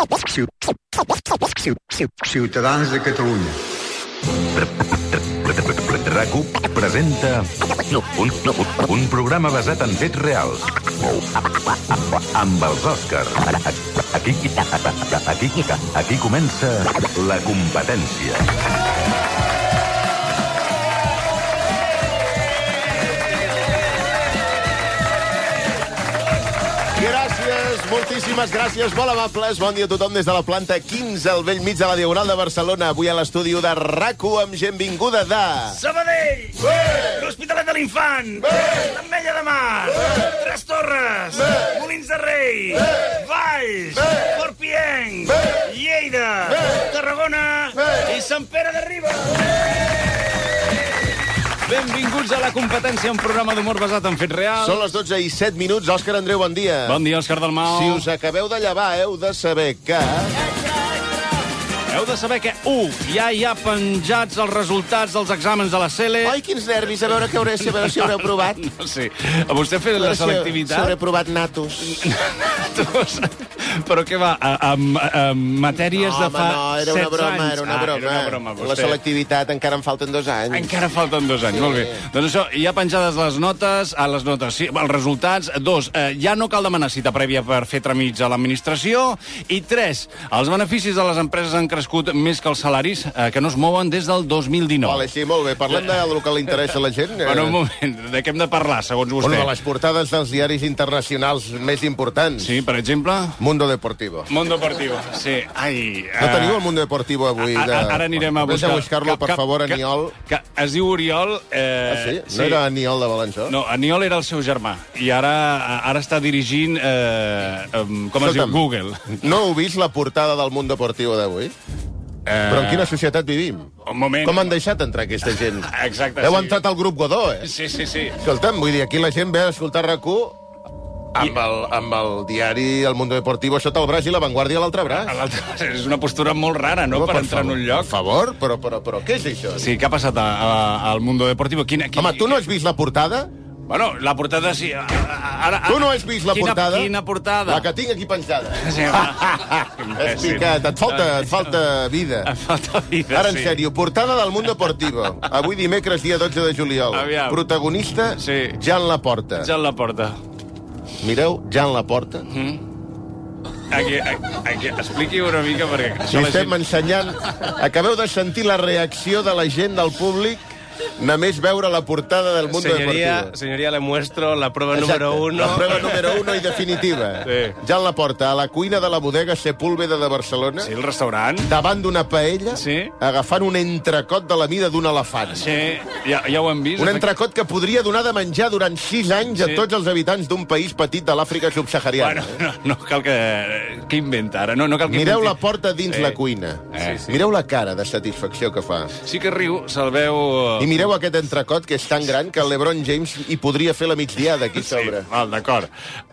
Ciutadans de Catalunya. RAC1 presenta un programa basat en fets reals amb els Òscars. Aquí comença La Competència. Gràcies, moltíssimes gràcies, molt amables. Bon dia a tothom des de la planta 15 al vell mig de la Diagonal de Barcelona. Avui a l'estudi de RAC1 amb gent vinguda de... Sabadell! L'Hospitalet de l'Infant! l'Ametlla de Mar! Tres Torres! Molins de Rei! Valls! Corpienc! Lleida! Tarragona! I Sant Pere de Ribes! Benvinguts a La Competència, un programa d'humor basat en fets reals. Són les 12 i 7 minuts. Òscar Andreu, bon dia. Bon dia, Òscar Dalmau. Si us acabeu de llevar, heu de saber que... Heu de saber que, ja hi ha penjats els resultats dels exàmens de la CELE. Ai, quins nervis, a veure si haureu provat. No sé. A vostè ha fet la selectivitat? Si hauré provat natos. Natos? Però què va? Matèries de fa 16 anys? Era una broma. La selectivitat encara en falten 2 anys. Encara falten 2 anys, molt bé. Doncs això, hi ha penjades les notes, sí, els resultats. 2, ja no cal demanar cita prèvia per fer tràmits a l'administració. I 3, els beneficis de les empreses han crescut més que els salaris, que no es mouen des del 2019. Vale, sí, molt bé. Parlem del que li interessa a la gent. Bueno, un moment, de què hem de parlar, segons vostè? Bueno, de les portades dels diaris internacionals més importants. Sí, per exemple? Mundo Deportivo. Mundo Deportivo, sí. Ai, no teniu el Mundo Deportivo avui? Ara anirem a buscar. Vés a buscar-lo, per favor, Aniol. Es diu Oriol. Sí? No era Aniol de Balançó? No, Aniol era el seu germà. I ara està dirigint, com es diu, Google. No heu vist la portada del Mundo Deportivo d'avui? Però en quina societat vivim? Un moment. Com han deixat entrar aquesta gent? Exacte, Heu entrat al grup Godó, eh? Sí. Escolta'm, vull dir, aquí la gent ve a escoltar RAC1 amb el diari El Mundo Deportivo sota el braç i La Vanguardia a l'altre braç. És una postura molt rara, no?, per entrar en un lloc. Per favor, però què és això? Sí, què ha passat al Mundo Deportivo? Home, tu no has vist la portada? Bueno, la portada sí. Tu no has vist la portada? Quina portada? La que tinc aquí penjada. Sí, és picat, et falta vida. Et falta vida, ara, en sèrio, portada del Mundo Deportivo. Avui dimecres, dia 12 de juliol. Aviam. Protagonista, sí. Jan Laporta. Jan Laporta. Mireu, Jan Laporta. Aquí, expliqui una mica perquè... Si estem ensenyant... Acabeu de sentir la reacció de la gent, del públic, només veure la portada del Mundo Deportivo. Señoría, le muestro la prueba número 1. La prueba número 1 i definitiva. Sí. Jan Laporta, a la cuina de la bodega Sepúlveda de Barcelona. Sí, el restaurant. Davant d'una paella, sí. Agafant un entrecot de la mida d'un elefant. Sí, ja ho hem vist. Un entrecot que podria donar de menjar durant 6 anys a tots els habitants d'un país petit de l'Àfrica subsahariana. Bueno, no cal que... Què inventa ara? No cal que Mireu inventi... la porta dins la cuina. Mireu la cara de satisfacció que fa. Sí que riu, se'l veu... I mireu aquest entrecot, que és tan gran que el LeBron James hi podria fer la migdiada aquí sobre. Sí, d'acord.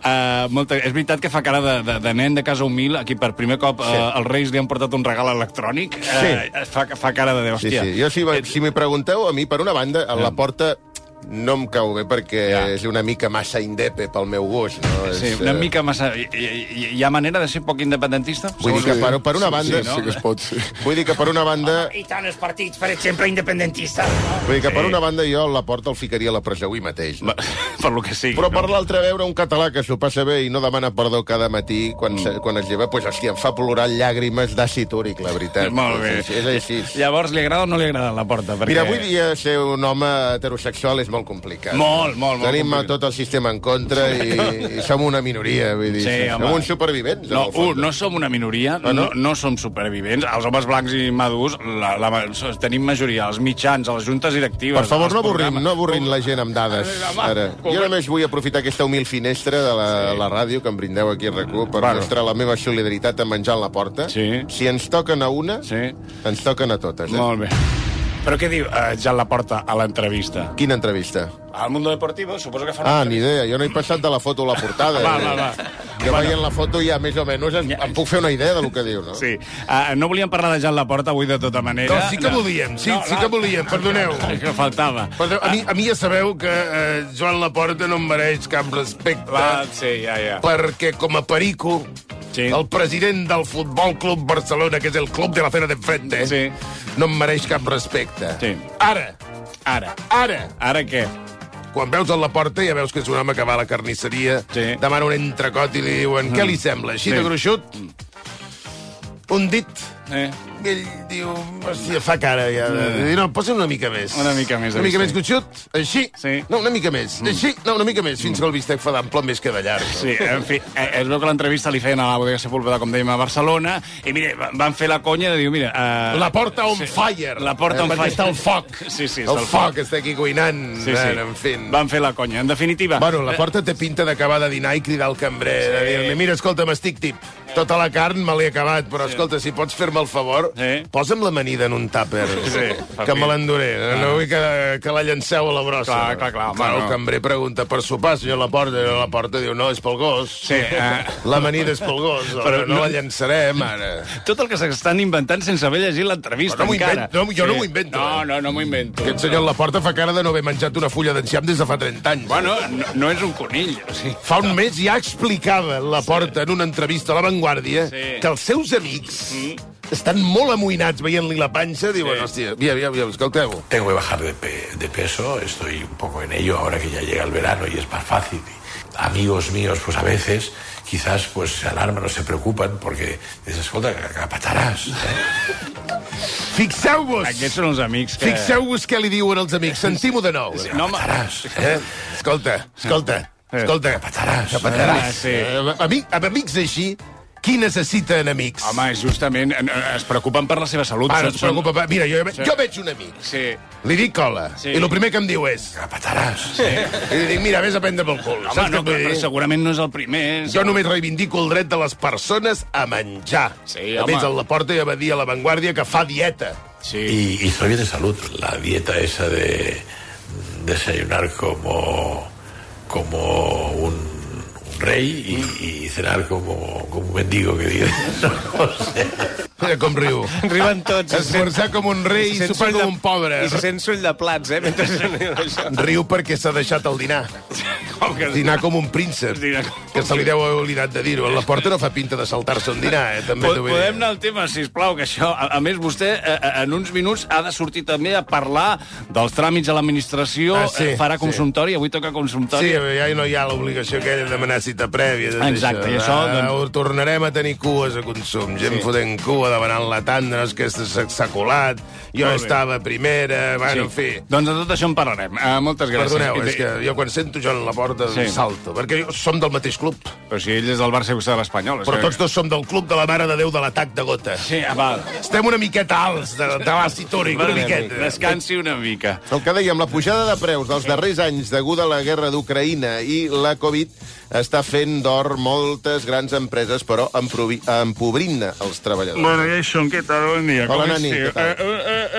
És veritat que fa cara de nen de casa humil. Aquí per primer cop els Reis li han portat un regal electrònic. Fa cara de hòstia. Sí. Jo, si m'hi pregunteu, a mi, per una banda, a la porta... no em cau bé perquè és una mica massa indepe pel meu gust, no? Sí, una mica massa... Hi ha manera de ser poc independentista? Vull dir que per una banda... Sí que es pot, sí. Vull dir que per una banda... I tant els partits, per exemple, independentistes. Vull dir que per una banda jo la porta el ficaria a la presó avui mateix. No? Per lo que sigui. Però per l'altra, veure un català que s'ho passa bé i no demana perdó cada matí quan es lleva, doncs, hòstia, em fa plorar llàgrimes d'àcid úric, la veritat. Molt bé. És així. Llavors, li agrada o no li agrada la porta? Mira, avui dia ser un home heterosexual és molt complicat. Molt Tenim complicat. tot el sistema en contra i som una minoria, vull dir. Som uns supervivents. No som una minoria, no som supervivents. Els homes blancs i madurs tenim majoria, els mitjans, a les juntes directives... Per favor, no avorrin la gent amb dades. Ara. Jo només vull aprofitar aquesta humil finestra de la ràdio que em brindeu aquí a RAC1 per mostrar la meva solidaritat amb en Jan Laporta. Si ens toquen a una, ens toquen a totes. Molt bé. Però què diu Jan Laporta a l'entrevista? Quina entrevista? Al Mundo Deportivo, suposo que fa una entrevista. Ni idea, jo no he passat de la foto a la portada. Va. Jo veient la foto ja més o menys em puc fer una idea del que diu, no? Sí. No volíem parlar de Jan Laporta avui de tota manera. No, sí que volíem, sí que volíem, perdoneu. Que faltava. A mi ja sabeu que Joan Laporta no em mereix cap respecte. Sí, ja. Perquè com a perico el president del Futbol Club Barcelona, que és el club de la cena d'enfrente, no em mereix cap respecte. Ara. Ara què? Quan veus a la porta ja veus que és un home que va a la carnisseria, demana un entrecot i li diuen què li sembla, així de gruixut? Un dit. Ell diu, hòstia, fa cara ja. No, posa una mica més. Una mica més. Una mica més gruixut, així. No, una mica més. Així, no, una mica més, fins que el bistec fa d'ample més que de llarg. Sí, en fi, es veu que l'entrevista li feien a la bodega Sepúlveda, com dèiem, a Barcelona, i mira, van fer la conya de dir, mira... La porta on fire. La porta on fire. Perquè està el foc. Sí, el foc està aquí cuinant. En fi. Van fer la conya. En definitiva... Bueno, la porta té pinta d'acabar de dinar i cridar al cambrer. De dir-li, mira, escolta, m'estic tip. Tota la carn me l'he acabat, però escolta, si pots fer-me el favor, posa'm l'amanida en un tàper, que me l'enduré. No vull que la llanceu a la brossa. Clar. El cambrer pregunta, per sopar, senyor Laporta? I Laporta diu, no, és pel gos. L'amanida és pel gos, no la llançarem, ara. Tot el que s'estan inventant sense haver llegit l'entrevista, encara. Jo no m'ho invento. No m'ho invento. Aquest senyor Laporta fa cara de no haver menjat una fulla d'enciam des de fa 30 anys. Bueno, no és un conill. Fa un mes ja explicava Laporta en una entrevista a La Vanguardia que els seus amics estan molt amoïnats veient-li la panxa, diuen, hòstia, escolteu. Tengo que bajar de peso, estoy un poco en ello ahora que ya llega el verano y es más fácil. Amigos míos, pues a veces, quizás, pues se alarman o se preocupan porque dices, escolta, que pataràs, Fixeu-vos! Aquests són els amics que... Fixeu-vos què li diuen els amics. Sentim-ho de nou. No, pataràs. Escolta. Que pataràs. Amics així, qui necessita amics? Home, justament es preocupen per la seva salut. Ara es preocupa per... Mira, jo veig un amic. Li dic hola. I el primer que em diu és... Que pataràs. I li dic, mira, vés a prendre pel cul. Home, però segurament no és el primer. Jo només reivindico el dret de les persones a menjar. A més, a Laporta ja va dir a La Vanguardia que fa dieta. Y estoy bien de salud. La dieta esa de desayunar como un rei i cenar com un mendigo, que digue. No sé. Mira com riu. Riuen tots. Esmorzar com un rei i sopar com un pobre. I se sent sull de plats, mentre riu perquè s'ha deixat el dinar. Dinar com un príncep, que se li deu haver oblidat de dir-ho. La Porta no fa pinta de saltar-se un dinar, també t'ho vull dir. Podem anar al tema, sisplau, que això... A més, vostè, en uns minuts, ha de sortir també a parlar dels tràmits a l'administració. Farà consultori, avui toca consultori. Sí, ja no hi ha l'obligació aquella de demanar cita prèvia. Exacte, i això... Tornarem a tenir cues a consum. Gent fotent cua, demanant la tanda, que s'ha colat. Jo estava primera, bueno, en fi. Doncs de tot això en parlarem. Moltes gràcies. Perdoneu, és que jo quan sento Joan Laporta salto, perquè som del mateix club. Però si ell és del Barça i vostè de l'Espanyol. Però tots dos som del club de la Mare de Déu de l'atac de gota. Sí, val. Estem una miqueta alts de l'àcid úric, una miqueta. Descansi una mica. El que dèiem, la pujada de preus dels darrers anys deguda a la guerra d'Ucraïna i la Covid està fent d'or moltes grans empreses, però empobrint-ne els treballadors. Bueno, Jason, què tal? Bon dia. Hola, Nani, què tal?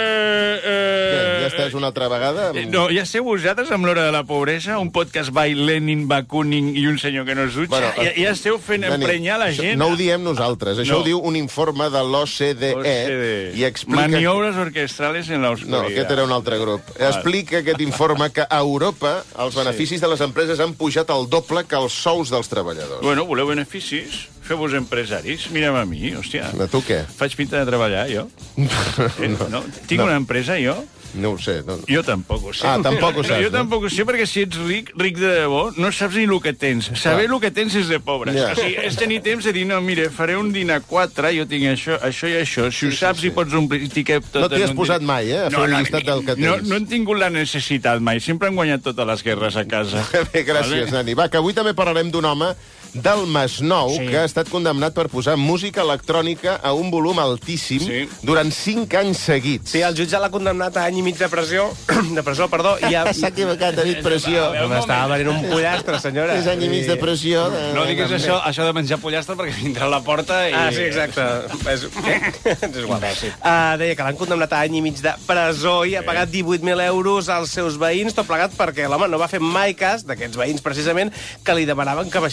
Ja estàs una altra vegada? No, ja sé vosaltres amb l'hora de la pobresa, un podcast by Lenin, Bakunin i un senyor que no es dutxa. Bueno, ja esteu fent emprenyar la gent. No ho diem nosaltres, això ho diu un informe de l'OCDE i explica... Maniobres orquestrales en l'oscuridad. No, aquest era un altre grup. Explica aquest informe que a Europa els beneficis de les empreses han pujat el doble que els sous dels treballadors. Bueno, voleu beneficis? Feu-vos empresaris. Mira'm a mi, hòstia. De tu què? Faig pinta de treballar, jo? No. Tinc una empresa, jo? No ho sé. No. Jo tampoc ho sé. Tampoc ho saps, jo tampoc ho sé, perquè si ets ric de debò, no saps ni el que tens. Saber el que tens és de pobres. O sigui, és tenir temps de dir, no, mira, faré un dinar 4, jo tinc això i això. Si ho saps i pots omplir tot... No t'hi has posat mai, a fer un llistat del que tens. No he tingut la necessitat mai. Sempre han guanyat totes les guerres a casa. Bé, gràcies, Nani. Va, que avui també parlarem d'un home del Masnou, que ha estat condemnat per posar música electrònica a un volum altíssim durant 5 anys seguits. Sí, el jutge l'ha condemnat a any i mig de presó, i ja... S'ha equivocat, ha dit pressió. M'estava venint un pollastre, senyora. 3 anys i mig de pressió. No diguis això de menjar pollastre perquè vindrà a la porta i... Ah, sí, exacte. És igual. Deia que l'han condemnat a any i mig de presó i ha pagat 18.000 euros als seus veïns, tot plegat perquè l'home no va fer mai cas d'aquests veïns, precisament, que li demanaven que baixés el volum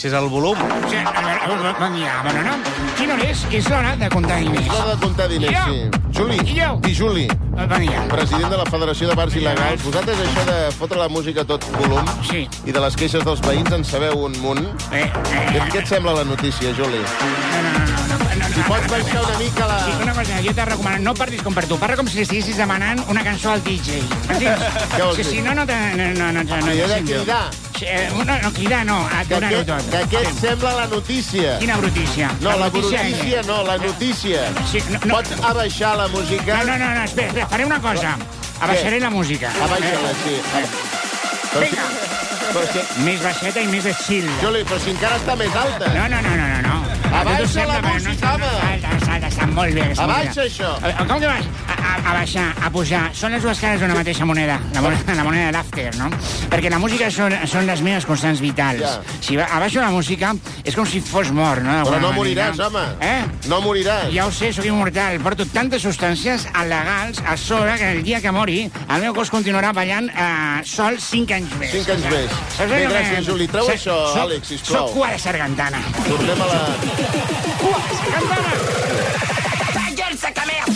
volum. Sí, bon dia, bona hora. Quina hora és? És l'hora de comptar diners. L'hora de comptar diners, sí. Juli, i Juli, bon dia. president de la Federació de Bars Il·legals, vosaltres això de fotre la música a tot volum i de les queixes dels veïns en sabeu un munt. Què et sembla la notícia, Juli? Si pots baixar una mica la... Sí, una cosa, jo t'he recomanat, no parlis com per tu, parla com si estiguessis demanant una cançó al DJ. M'entens? Què vols dir? Si no, no te Jo de cridar. No, cridar no, aturar-ho tot. Que què et sembla la notícia? Quina brutícia? No, la brutícia no, la notícia. Pots abaixar la música? No, espera, faré una cosa. Abaixaré la música. Abaixa-la, sí. Vinga. Més baixeta i més de chill. Juli, però si encara està més alta. No. Abaixa la música, home. Està molt bé. Abaixa això. Com que vas a baixar, a pujar? Són les dues cares d'una mateixa moneda. La moneda d'after, no? Perquè la música són les meves constants vitals. Si abaixo la música, és com si fos mort, no? Però no moriràs, home. No moriràs. Ja ho sé, sóc immortal. Porto tantes substàncies il·legals a sobre que el dia que mori el meu cos continuarà ballant sol 5 anys més. 5 anys més. Bé, gràcies, Juli. Treu això, Àlex, sisplau. Soc cua de sargantana. Tornem a la... Cua de sargantana! Ta gueule, sa camère!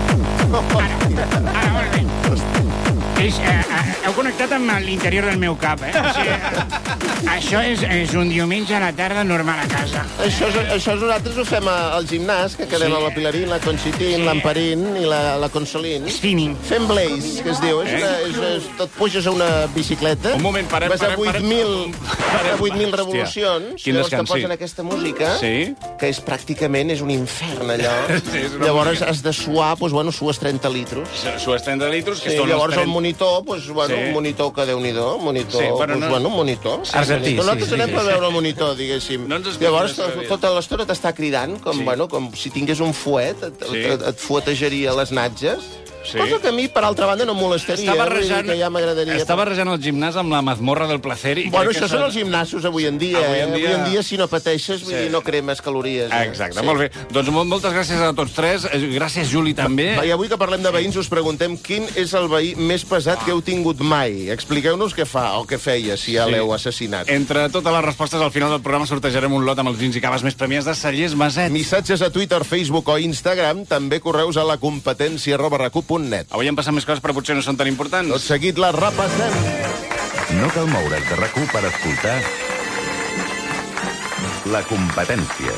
Ara, molt bé. Heu connectat amb l'interior del meu cap, Això és un diumenge a la tarda normal a casa. Això nosaltres ho fem al gimnàs, que quedem amb la Pilarín, la Conchitín, l'Amperín i la Consolín. Spinning. Fem blaze, que es diu. Tot puges a una bicicleta. Un moment, parem. Vas a 8.000 revolucions. Llavors te posen aquesta música, que és pràcticament un infern, allò. Llavors has de suar, doncs, sues 30 litros. Sues 30 litros, que llavors el monitor, un monitor que Déu-n'hi-do, un monitor. Nosaltres anem per veure el monitor, diguéssim. Llavors, tota l'estona t'està cridant, com si tingués un fuet, et fuetejaria les natges. Cosa que a mi, per altra banda, no em molestaria. Està barrejant el gimnàs amb la mazmorra del placer. Bueno, això són els gimnasos avui en dia. Avui en dia, si no pateixes, no cremes calories. Exacte, molt bé. Doncs moltes gràcies a tots tres. Gràcies, Juli, també. I avui que parlem de veïns, us preguntem quin és el veí més pesat que heu tingut mai. Expliqueu-nos què fa o què feia, si ja l'heu assassinat. Entre totes les respostes, al final del programa sortejarem un lot amb els vins i caves més premiats de Cellers Maset. Missatges a Twitter, Facebook o Instagram, també correus a lacompetència@recup.net. Avui hem passat més coses, però potser no són tan importants. Tot seguit les repassem. No cal moure's de RAC1 per escoltar La Competència.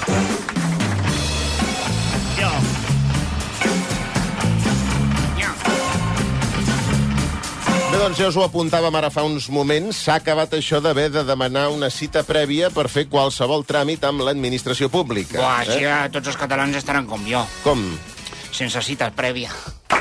Bé, doncs ja us ho apuntàvem ara fa uns moments. S'ha acabat això d'haver de demanar una cita prèvia per fer qualsevol tràmit amb l'administració pública. Buah, així tots els catalans estaran com jo. Com? Sense cita prèvia.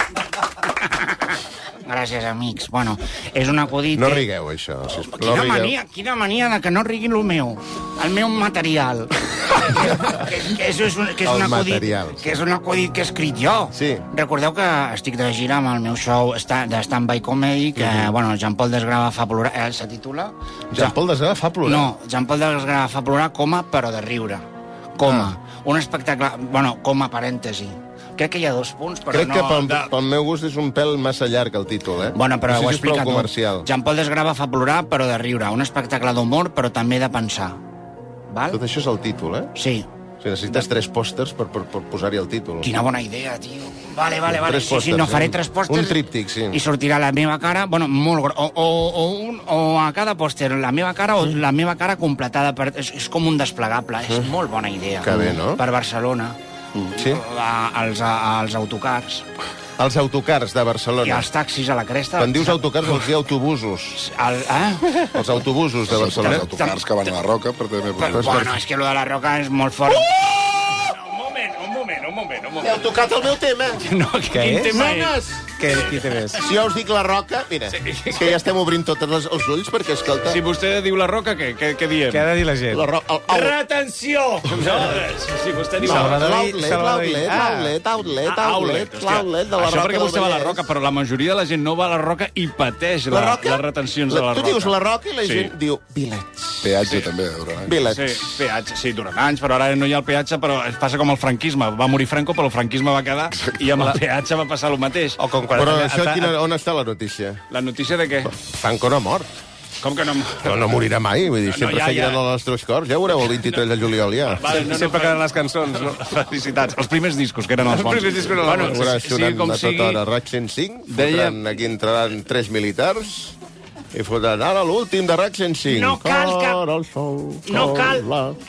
Gràcies, amics. Bueno, és un acudit... No rigueu, això, sisplau. Quina mania de que no rigui el meu material. que és un acudit que he escrit jo. Sí. Recordeu que estic de gira amb el meu show de stand-by comedy, que, Jean-Paul Desgrava fa plorar... Se titula? Jean-Paul Desgrava fa plorar? No, Jean-Paul Desgrava fa plorar, però de riure. Un espectacle... Coma, parèntesi. Crec que hi ha 2 punts, però Crec que pel meu gust és un pèl massa llarg, el títol, Bueno, però ho he explicat tot. Jean-Paul Desgrava fa plorar, però de riure. Un espectacle d'humor, però també de pensar. Val? Tot això és el títol, Sí. Necessites 3 pòsters per posar-hi el títol. Quina bona idea, tio. Vale. Sí, faré 3 pòsters. Un tríptic, sí. I sortirà la meva cara, molt gros. O a cada pòster la meva cara o la meva cara completada. És com un desplegable. És molt bona idea. Que bé, no? Per Barcelona. Sí? Als autocars. Els autocars de Barcelona. I els taxis a la cresta. Quan dius autocars vols dir autobusos. Els autobusos de Barcelona. Els autocars que van a la Roca, però també... Bueno, és que lo de la Roca és molt fort. Un moment. Heu tocat el meu tema. No, quin tema és? Qui té més? Si jo us dic la Roca, mira, és que ja estem obrint tots els ulls, perquè, escolta... Si vostè diu la Roca, què diem? Què ha de dir la gent? Retenció! No, si vostè diu... L'outlet de la Roca. Això perquè vostè va a la Roca, però la majoria de la gent no va a la Roca i pateix les retencions de la Roca. Tu dius la Roca i la gent diu Village. Peatge també, durant anys. Village. Sí, peatge, sí, durant anys, però ara no hi ha el peatge, però passa com el franquisme. Va morir Franco, però el franquisme va quedar i amb el peatge va passar el mateix. Però això, on està la notícia? La notícia de què? Franco no ha mort. Com que no... No morirà mai, vull dir, sempre seguiran els nostres cors. Ja ho veureu el 23 de juliol, ja. Sempre queden les cançons, no? Felicitats. Els primers discos, que eren els bons. Els primers discos eren els bons. Veuràs sonant a tota hora RAC 105, aquí entraran 3 militars i fotran ara l'últim de RAC 105. No cal que... No cal...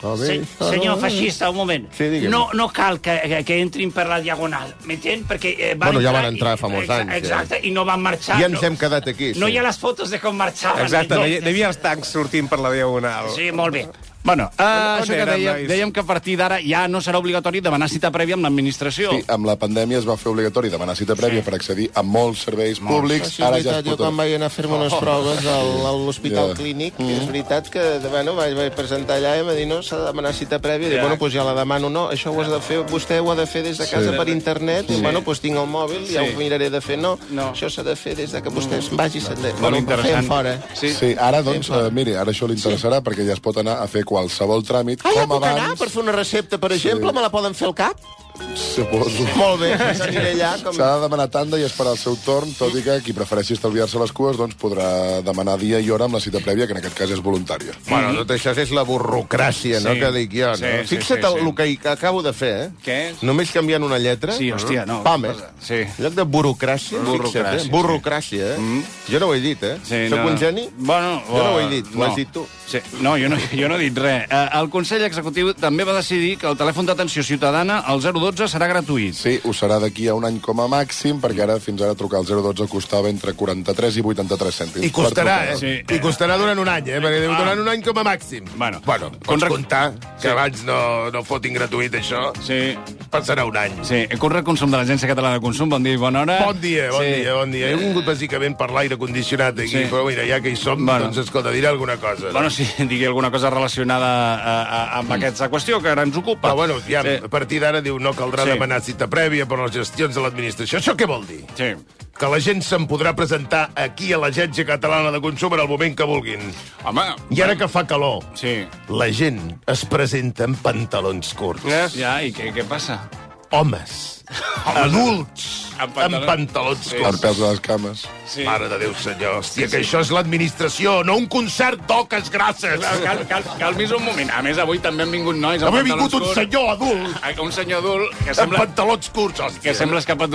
Senyor feixista, un moment. Sí, digue'm. No cal que entrin per la diagonal, m'entén? Perquè Bueno, ja van entrar fa molts anys. Exacte, i no van marxar. Ja ens hem quedat aquí. No hi ha les fotos de com marxaven. Exacte, no hi havia els tancs sortint per la diagonal. Sí, molt bé. Bueno, això que dèiem que a partir d'ara ja no serà obligatori demanar cita prèvia amb l'administració. Sí, amb la pandèmia es va fer obligatori demanar cita prèvia per accedir a molts serveis públics. Ara ja es pot... Jo quan vaig anar a fer-me unes proves a l'Hospital Clínic, és veritat que vaig presentar allà i em va dir, no, s'ha de demanar cita prèvia. Dic, bueno, doncs ja la demano. No, això ho has de fer, vostè ho ha de fer des de casa per internet. Bueno, doncs tinc el mòbil, ja ho miraré de fer. No, això s'ha de fer des de que vostè es vagi. Bueno, fem fora. Sí, ara, doncs, miri, ara això li interessarà perquè ja es pot anar a fer qualsevol tràmit ja com puc abans. anar per fer una recepta, per exemple? Me la poden fer al cap? Suposo. Molt bé, aniré allà. S'ha de demanar tanda i esperar el seu torn, tot i que qui prefereixi estalviar-se les cues doncs podrà demanar dia i hora amb la cita prèvia, que en aquest cas és voluntària. Bueno, tot això és la burocràcia, no?, que dic jo, no? Fixa't el que acabo de fer, eh? Què? Només canviant una lletra. Sí, hòstia, no. PAME. En lloc de burocràcia, fixa't, burocràcia, eh? Jo no ho he dit, eh? Soc un geni? Bueno, jo no ho he dit, ho has dit tu. Sí. No, jo no he dit res. El Consell Executiu també va decidir que el telèfon d'atenció ciutadana, el 012, serà gratuït. Sí, ho serà d'aquí a un any com a màxim, perquè ara fins ara trucar al 012 costava entre 43 i 83 cèntims. I costarà, I costarà durant un any, perquè durant un any com a màxim. Bueno, pots comptar que abans no fotin gratuït això. Sí. Passarà un any. Sí. Conrad Consum de l'Agència Catalana de Consum, bon dia i bona hora. Bon dia. He vingut bàsicament per l'aire condicionat aquí, però mira, ja que hi som, doncs escolta, diré alguna cosa. Bueno, sí, digui alguna cosa relacionada amb aquesta qüestió que ara ens ocupa. Però bueno, ja, a partir d'ara diu no caldrà demanar cita prèvia per les gestions de l'administració. Això què vol dir? Sí. Que la gent se'n podrà presentar aquí a l'Agència Catalana de Consum en el moment que vulguin. Home... I ara que fa calor, sí, la gent es presenta en pantalons curts. Ja, i què passa? Homes, adults, amb pantalons curts. Per pèls de les cames. Sí. Mare de Déu, senyor. Hòstia, que això és l'administració, no un concert d'oques grasses. Calmis un moment. A més, avui també han vingut nois amb pantalons curts. Avui ha vingut un senyor adult. Un senyor adult que sembla... Amb pantalons curts, hòstia. Que sembla escapat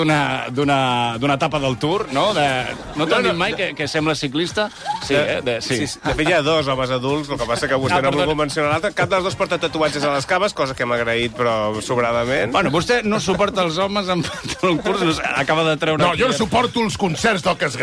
d'una etapa del Tour, no? No t'han dit mai que sembla ciclista? Sí, De fet, hi ha dos homes adults, el que passa que vostè no ha volgut mencionar l'altre. Cap dels dos porta tatuatges a les cames, cosa que hem agraït, però sobradament. Bueno, vostè no suporta els homes amb pantalons curts, acaba de treure... No, jo no suporto els concerts d'oques grasses.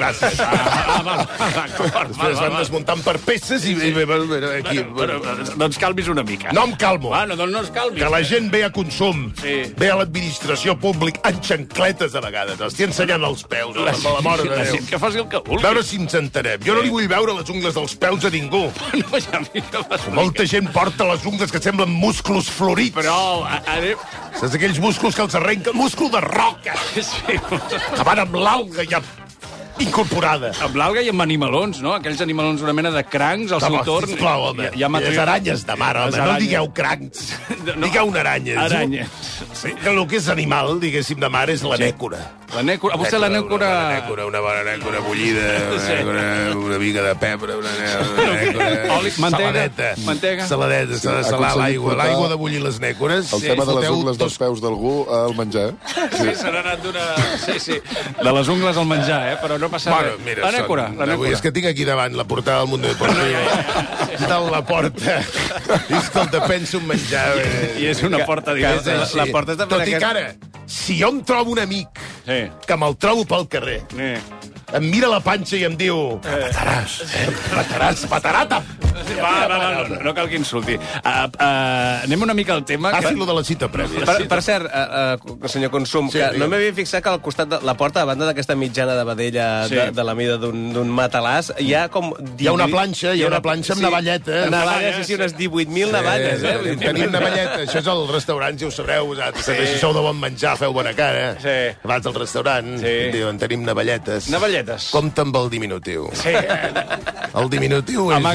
Després van desmuntant per peces i... Doncs calmis una mica. No em calmo. Bueno, doncs no es calmis. Que la gent ve a consum, ve a l'administració pública en xancletes a vegades. Estic ensenyant els peus, a la mort de Déu. Que faci el que vulgui. Veure si ens entenem. Jo no li vull veure les ungles dels peus a ningú. Molta gent porta les ungles que semblen musclos florits. Però... Saps aquells músculs que els arrenquen? Múscul de roca! Que van amb l'alga ja incorporada. Amb l'alga i amb animalons, no? Aquells animalons, una mena de crancs, al seu torn. Sisplau, home. Les aranyes de mar, home. No digueu crancs. Digueu aranyes. Aranyes. Que el que és animal, diguéssim, de mar és la nècora. La nècora? A vostè la nècora... Una bona nècora bullida, una miga de pebre, una nècora... Oli, mantega. Saladeta, s'ha de salar l'aigua. L'aigua de bullir les nècores. El tema de les ungles dels peus d'algú al menjar. Sí, se n'ha anat d'una... Sí. De les ungles al menjar, però no passa res. Mira, la nècora. És que tinc aquí davant la portada del Mundo Deportivo. De la porta. I escolta, penso en menjar. I és una porta diversa. La porta és de... Tot i que ara, si jo em trobo un amic que me'l trobo pel carrer, em mira la panxa i em diu patarata. Va, no cal que insulti. Anem una mica al tema. Lo de la cita prèvia. Per cert, senyor Consum, que no m'havia fixat que al costat de la porta, a banda d'aquesta mitjana de vedella de la mida d'un matalàs, hi ha com... Hi ha una planxa amb navalleta. Navalles, sí, unes 18.000 navalles, Tenim navalleta, això és al restaurant, si ho sabreu vosaltres. Si sou de bon menjar, feu bona cara. Vas al restaurant, diuen, tenim navalletes. Navalletes. Compte amb el diminutiu. Sí. El diminutiu és... Amaga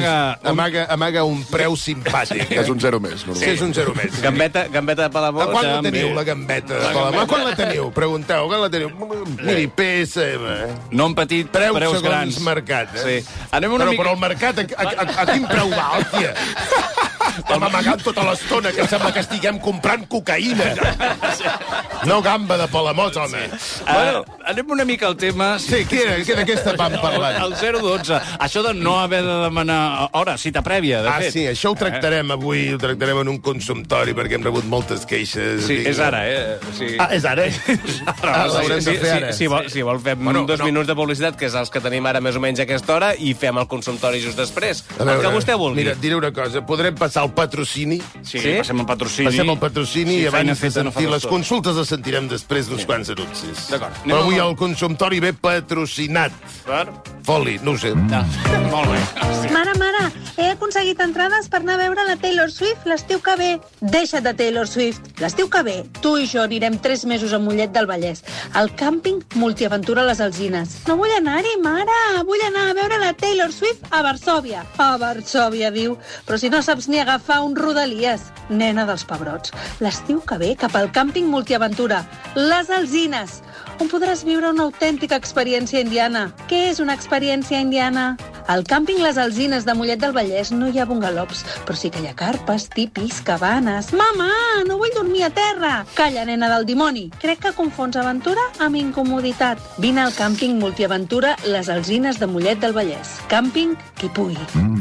amaga un preu simpàtic. És un 0 més, Sí, és un 0 més. Gambeta de Palamós. A quan la teniu, la gambeta de Palamós? A quan la teniu? Pregunteu, quan la teniu? Miri, PSM. No en petit, preus grans. Segons mercat, Sí. Però el mercat, a quin preu va, hòstia? Estem amagant tota l'estona, que sembla que estiguem comprant cocaïna. No gamba de Palamós, home. Anem una mica al tema. Sí, de què estàvem parlant? El 012. Això de no haver de demanar hora, cita prèvia, de fet. Sí, això ho tractarem avui, ho tractarem en un consultori, perquè hem rebut moltes queixes. Sí, és ara, Sí. És ara? L'haurem de fer ara. Si vol, fem 2 minuts de publicitat, que és els que tenim ara més o menys a aquesta hora, i fem el consultori just després. El que vostè vulgui. Mira, diré una cosa, podrem passar el patrocini? Sí, passem el patrocini. Passem el patrocini i abans de sentir les consultes les sentirem després d'uns quants anuncis. D'acord. Però avui el consultori ve patrocinat. Foli, no ho sé. Molt bé. Mare, he aconseguit entrades per anar a veure la Taylor Swift l'estiu que ve. Deixa't de Taylor Swift. L'estiu que ve, tu i jo anirem 3 mesos a Mollet del Vallès, al càmping Multiaventura Les Alzines. No vull anar-hi, mare. Vull anar a veure la Taylor Swift a Varsòvia. A Varsòvia, diu. Però si no saps ni agafar un Rodalies. Nena dels pebrots. L'estiu que ve, cap al càmping Multiaventura Les Alzines, on podràs viure una autèntica experiència indiana. Què és una experiència indiana? Al càmping Les Alzines de Mollet del Vallès no hi ha bungalows, però sí que hi ha carpes, tipis, cabanes... Mama, no vull dormir a terra! Calla, nena del dimoni. Crec que confons aventura amb incomoditat. Vine al càmping Multiaventura Les Alzines de Mollet del Vallès. Càmping qui pugui.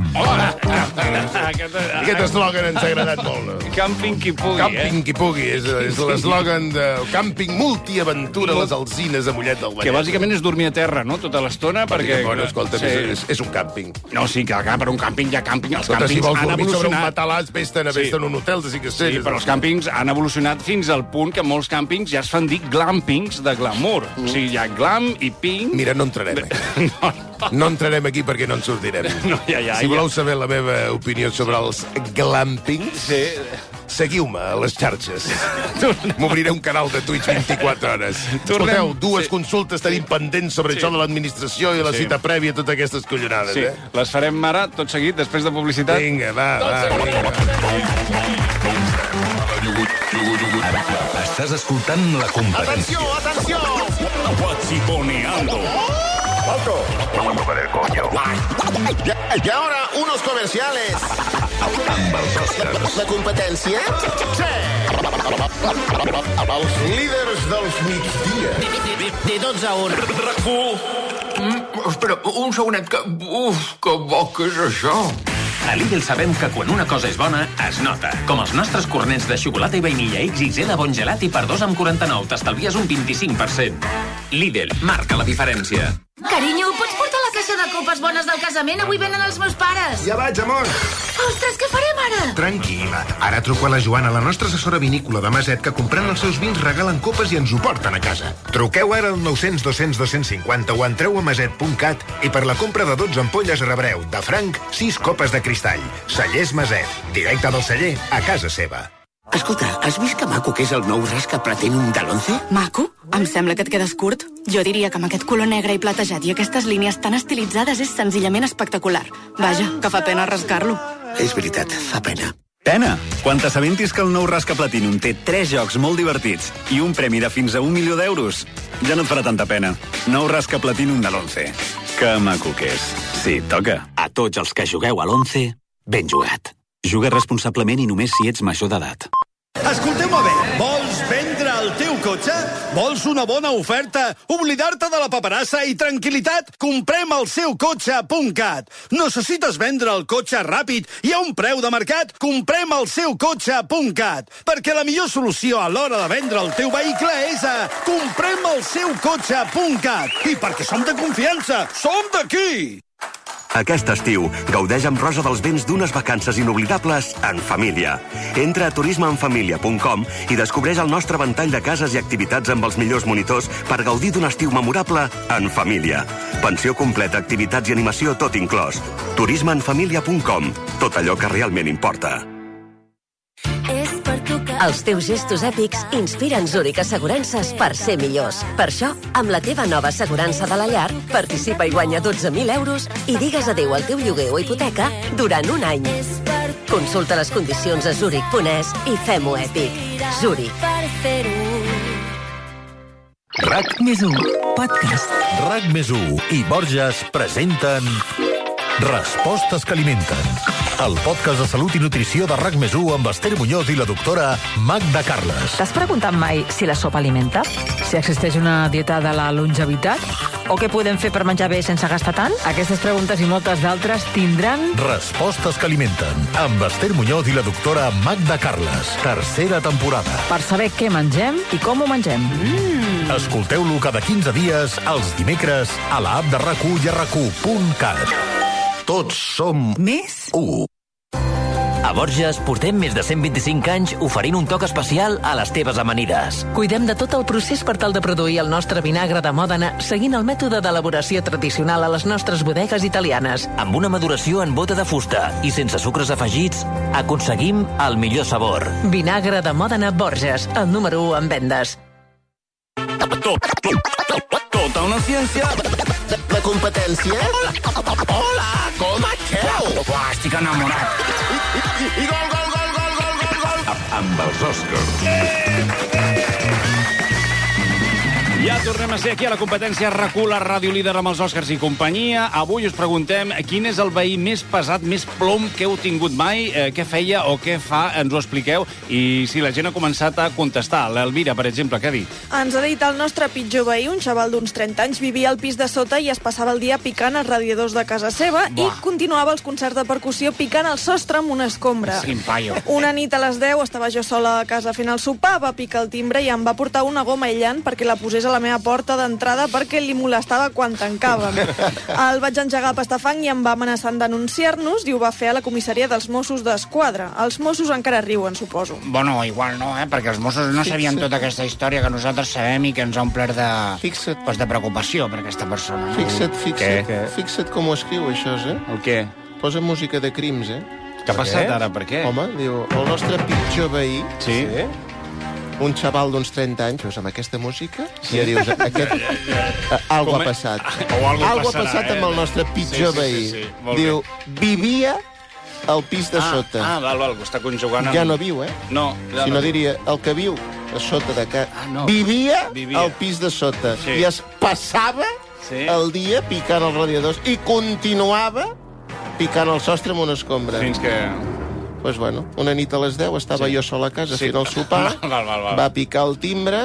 Aquest eslògan ens ha agradat molt. Càmping qui pugui, Càmping qui pugui. És l'eslògan del càmping Multiaventura Les Alzines de Mollet del Vallès. Que bàsicament és dormir a terra, no?, tota l'estona, perquè... Bueno, escolta, és un càmping. No, sí, clar, per un càmping hi ha càmping. Els càmpings han evolucionat. Si vols dormir sobre un matalàs, vés-te'n en un hotel de 5 estrelles. Sí, però els càmpings han evolucionat fins al punt que molts càmpings ja es fan dir glampings de glamour. O sigui, hi ha glam i pink... Mira, no entrarem aquí. No entrarem aquí perquè no en sortirem. Si voleu saber la meva opinió sobre els glampings, seguiu-me a les xarxes. M'obriré un canal de Twitch 24 hores. Escolteu, 2 consultes tenim pendents sobre això de l'administració i la cita prèvia, totes aquestes collonades. Sí, les farem ara, tot seguit, després de publicitat. Vinga, va. Estàs escoltant La Competència. ¡Atenció! Guachiponeando. ¡Alto! Joder, coño. Y ahora, unos comerciales. Amb els Oscars. La competència? Sí! Els líders dels migdia. De 12 a 1. Espera, un segonet, que bo que és això. A Lidl sabem que quan una cosa és bona, es nota. Com els nostres cornets de xocolata i vainilla XXL bon gelat i per 2 amb 49. T'estalvies un 25%. Lidl, marca la diferència. Carinyo, pots portar la caixa de copes bones del casament? Avui venen els meus pares. Ja vaig, amor. Ostres, què farem ara? Tranquil·la. Ara truco a la Joana, la nostra assessora vinícola de Maset, que comprant els seus vins regalen copes i ens ho porten a casa. Truqueu ara al 900 200 250 o entreu a maset.cat i per la compra de 12 ampolles rebreu, de franc, 6 copes de cristall. Cellers Maset. Directe del celler a casa seva. Escolta, has vist que maco que és el nou rasca Platinum de l'11? Maco? Em sembla que et quedes curt. Jo diria que amb aquest color negre i platejat i aquestes línies tan estilitzades és senzillament espectacular. Vaja, que fa pena rascar-lo. És veritat, fa pena. Pena! Quan t'assabentis que el nou Rasca Platinum té 3 jocs molt divertits i un premi de fins a 1 milió d'euros, ja no et farà tanta pena. Nou Rasca Platinum de l'11. Que maco que és. Sí, toca. A tots els que jugueu a l'11, ben jugat. Juga responsablement i només si ets major d'edat. Escolteu-me bé, vols vendre el teu cotxe? Vols una bona oferta? Oblidar-te de la paperassa i tranquil·litat? Comprem el seu cotxe.cat. Necessites vendre el cotxe ràpid i a un preu de mercat? Comprem el seu cotxe.cat. Perquè la millor solució a l'hora de vendre el teu vehicle és a comprem el seu cotxe.cat. I perquè som de confiança, som d'aquí! Aquest estiu, gaudeix amb Rosa dels Vents d'unes vacances inoblidables en família. Entra a turismeenfamilia.com i descobreix el nostre ventall de cases i activitats amb els millors monitors per gaudir d'un estiu memorable en família. Pensió completa, activitats i animació, tot inclòs. turismeenfamilia.com. Tot allò que realment importa. És per tu que Els teus gestos èpics inspiren Zurich Assegurances per ser millors. Per això, amb la teva nova assegurança de la llar, participa i guanya 12.000 euros i digues adéu al teu lloguer o hipoteca durant un any. Consulta les condicions a Zurich.es i fem-ho èpic. Zurich. RAC+1 Podcast. RAC+1 i Borges presenten Respostes que alimenten. El podcast de salut i nutrició de RAC+1 amb Esther Muñoz i la doctora Magda Carles. T'has preguntat mai si la sopa alimenta? Si existeix una dieta de la longevitat? O què podem fer per menjar bé sense gastar tant? Aquestes preguntes i moltes d'altres tindran... Respostes que alimenten. Amb Esther Muñoz i la doctora Magda Carles. Tercera temporada. Per saber què mengem i com ho mengem. Escolteu-lo cada 15 dies, els dimecres, a l'app de RAC1 i a RAC1.cat. Tots som... Més? 1. A Borges portem més de 125 anys oferint un toc especial a les teves amanides. Cuidem de tot el procés per tal de produir el nostre vinagre de Mòdena seguint el mètode d'elaboració tradicional a les nostres bodegues italianes. Amb una maduració en bota de fusta i sense sucres afegits, aconseguim el millor sabor. Vinagre de Mòdena Borges, el número 1 en vendes. Tota una ciència de competència. Hola, com esteu? Estic enamorat. I gol, gol, gol, gol, gol, gol, gol. Amb els Oscars. Ja tornem a ser aquí a la competència RAC1, la ràdio líder amb els Oscars i companyia. Avui us preguntem quin és el veí més pesat, més plom que heu tingut mai, què feia o què fa, ens ho expliqueu. I si la gent ha començat a contestar. L'Elvira, per exemple, què ha dit? Ens ha dit el nostre pitjor veí, un xaval d'uns 30 anys, vivia al pis de sota i es passava el dia picant els radiadors de casa seva i continuava els concerts de percussió picant el sostre amb una escombra. Quin paio. Una nit a les 10 estava jo sola a casa fent el sopar, va picar el timbre i em va portar una goma aïllant perquè la posés a la meva porta d'entrada perquè li molestava quan tancàvem. El vaig engegar a pastafang i em va amenaçar en denunciar-nos i ho va fer a la comissaria dels Mossos d'Esquadra. Els Mossos encara riuen, suposo. Bueno, igual no, perquè els Mossos no sabien tota aquesta història que nosaltres sabem i que ens ha omplert de preocupació per aquesta persona. Fixa't com ho escriu, això, El què? Posa música de crims, Què ha passat ara? Per què? Home, diu, el nostre pitjor veí... Sí? Un xaval d'uns 30 anys, veus, amb aquesta música, i ja dius, algo ha passat. Algo ha passat amb el nostre pitjor veí. Diu, vivia al pis de sota. Val, està conjugant amb... Ja no viu, No. Si no diria, el que viu a sota de casa. Vivia al pis de sota. I es passava el dia picant els radiadors i continuava picant el sostre amb una escombra. Fins que... Pues bueno, una nit a les 10 estava jo sola a casa fent el sopar, va picar el timbre,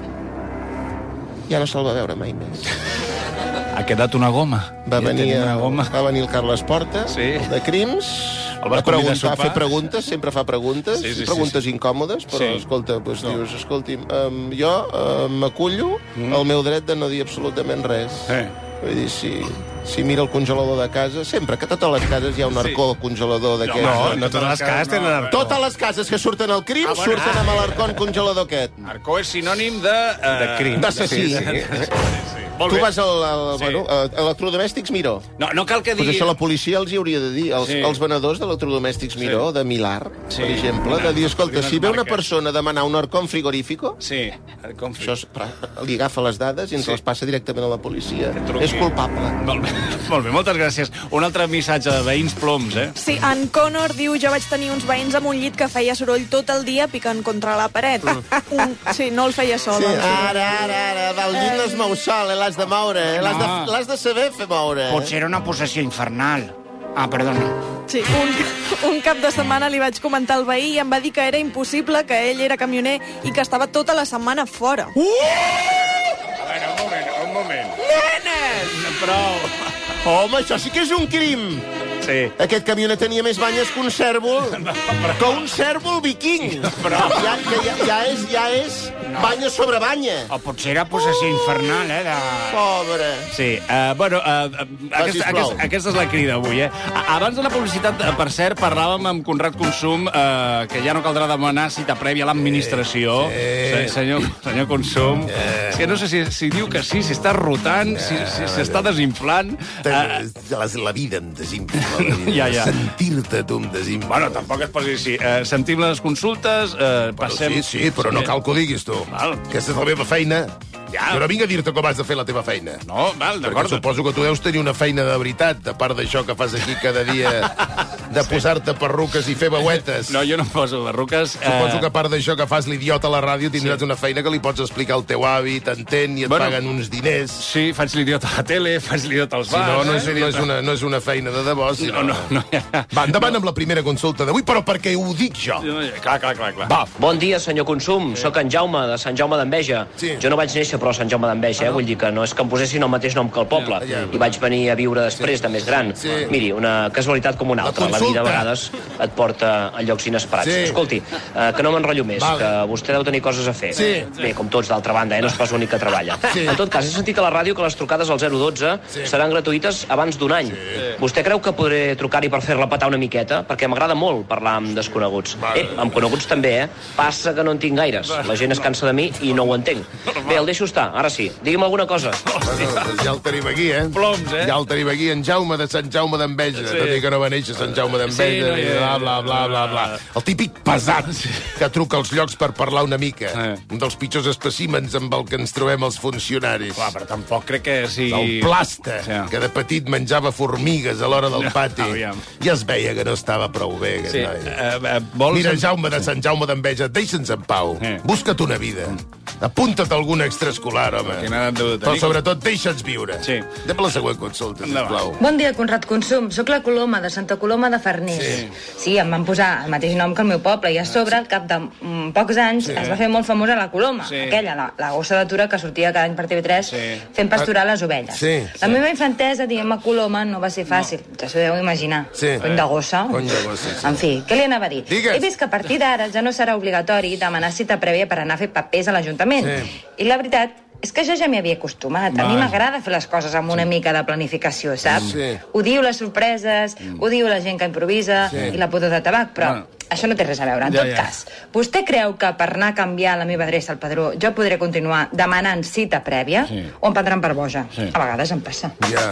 ja no se'l va veure mai més. Ha quedat una goma. Va venir el Carles Porta, de Crims, va preguntar, fer preguntes, sempre fa preguntes, preguntes incòmodes, però escolta, dius, escolti'm, jo m'acullo al meu dret de no dir absolutament res. Vull dir, si mira el congelador de casa, sempre, que a totes les cases hi ha un arcó congelador d'aquest. No totes les cases tenen arcó. Totes les cases que surten al crim surten amb l'arcó congelador aquest. Arcó és sinònim de... De crim. D'assassí. Tu vas a electrodomèstics Miró. No cal que digui... Pues això la policia els hi hauria de dir, els venedors d'electrodomèstics Miró, de Milar, per exemple, de dir, escolta, si ve una persona a demanar un arcón frigorífico, això li agafa les dades i ens les passa directament a la policia. És culpable. Molt bé, moltes gràcies. Un altre missatge de veïns ploms, Sí, en Connor diu, jo vaig tenir uns veïns amb un llit que feia soroll tot el dia picant contra la paret. Sí, no el feia sol. Sí, ara, del llit no es mou sol, l'has de moure, l'has de saber fer moure. Potser era una possessió infernal. Perdona. Sí, un cap de setmana li vaig comentar al veí i em va dir que era impossible, que ell era camioner i que estava tota la setmana fora. A veure, un moment. Nenes! Prou. Home, això sí que és un crim. Sí. Aquest camioner tenia més banyes que un cèrvol. Que un cèrvol viking. Però... Ja és banya sobre banya. O potser era possessió infernal, Pobre. Sí, bueno, aquesta és la crida avui, Abans de la publicitat, per cert, parlàvem amb Conrad Consum que ja no caldrà demanar cita prèvia a l'administració. Senyor Consum. És que no sé si diu que sí, si està rotant, si s'està desinflant. La vida em desinfla. vida. Sentir-te tu em desinfla. Bueno, tampoc es posi així. Sentim les consultes, passem... Sí, però no cal que ho diguis, tu. Aquesta és la meva feina. Jo no vinc a dir-te com has de fer la teva feina. No, val, d'acord. Perquè suposo que tu deus tenir una feina de veritat, a part d'això que fas aquí cada dia de posar-te perruques i fer veuetes. No, jo no poso perruques. Suposo que a part d'això que fas l'idiota a la ràdio tindràs una feina que li pots explicar al teu avi, t'entén i et paguen uns diners. Sí, faig l'idiota a la tele, faig l'idiota als bars... No és una feina de debò, sinó... Va, endavant amb la primera consulta d'avui, però perquè ho dic jo. Clar. Va. Bon dia, senyor Consum. Soc en Jaume, de Sant Jaume d'Enveja. Jo no vaig néixer, però a Sant Jaume d'Enveja, vull dir que no és que em posessin el mateix nom que el poble. I vaig venir a viure després, de més gran. Miri, una casualitat com una altra. La vida a vegades et porta a llocs inesperats. Escolti, que no m'enrotllo més, que vostè deu tenir coses a fer. Bé, com tots, d'altra banda, no és pas l'únic que treballa. En tot cas, he sentit a la ràdio que les trucades al 012 seran gratuïtes abans d'un any. Vostè creu que podré trucar-hi per fer-la petar una miqueta? Perquè m'agrada molt parlar amb desconeguts. Amb coneguts també, Passa que no en tinc gaires. La gent es cansa de mi i no ho entenc. Bé, el deixo estar, ara sí. Digui'm alguna cosa. Ja el tenim aquí, Ploms, Ja el tenim aquí, en Jaume de Sant Jaume d'Enveja. Tot i que no va néixer a Sant Jaume d'Enveja, bla. El típic pesat que truca als llocs per parlar una mica. Un dels pitjors espècimens amb el que ens trobem els funcionaris. Clar, però tampoc crec que sigui... El plasta, que de petit menjava formigues a l'hora del pati. Ja es veia que no estava prou bé, aquest noi. Mira, Jaume de Sant Jaume d'Enveja, deixa'ns en pau. Busca't una vida. Apunta't a alguna extraescolar, home. Però sobretot deixa'ns viure. Anem a la següent consulta, sisplau. Bon dia, Conrad Consum. Soc la Coloma, de Santa Coloma de Farners. Sí, em van posar el mateix nom que el meu poble i a sobre, al cap de pocs anys, es va fer molt famosa la Coloma, aquella, la gossa d'atura que sortia cada any per TV3 fent pasturar les ovelles. La meva infantesa, diguem-me Coloma, no va ser fàcil, ja s'ho deu imaginar. Cony de gossa. En fi, què li anava a dir? He vist que a partir d'ara ja no serà obligatori demanar cita prèvia per anar a fer papers a l'Ajuntament. I la veritat és que jo ja m'hi havia acostumat. A mi m'agrada fer les coses amb una mica de planificació, saps? Odio les sorpreses, odio la gent que improvisa i la pudor de tabac, però això no té res a veure. En tot cas, vostè creu que per anar a canviar la meva adreça al padró jo podré continuar demanant cita prèvia o em prendran per boja? A vegades em passa.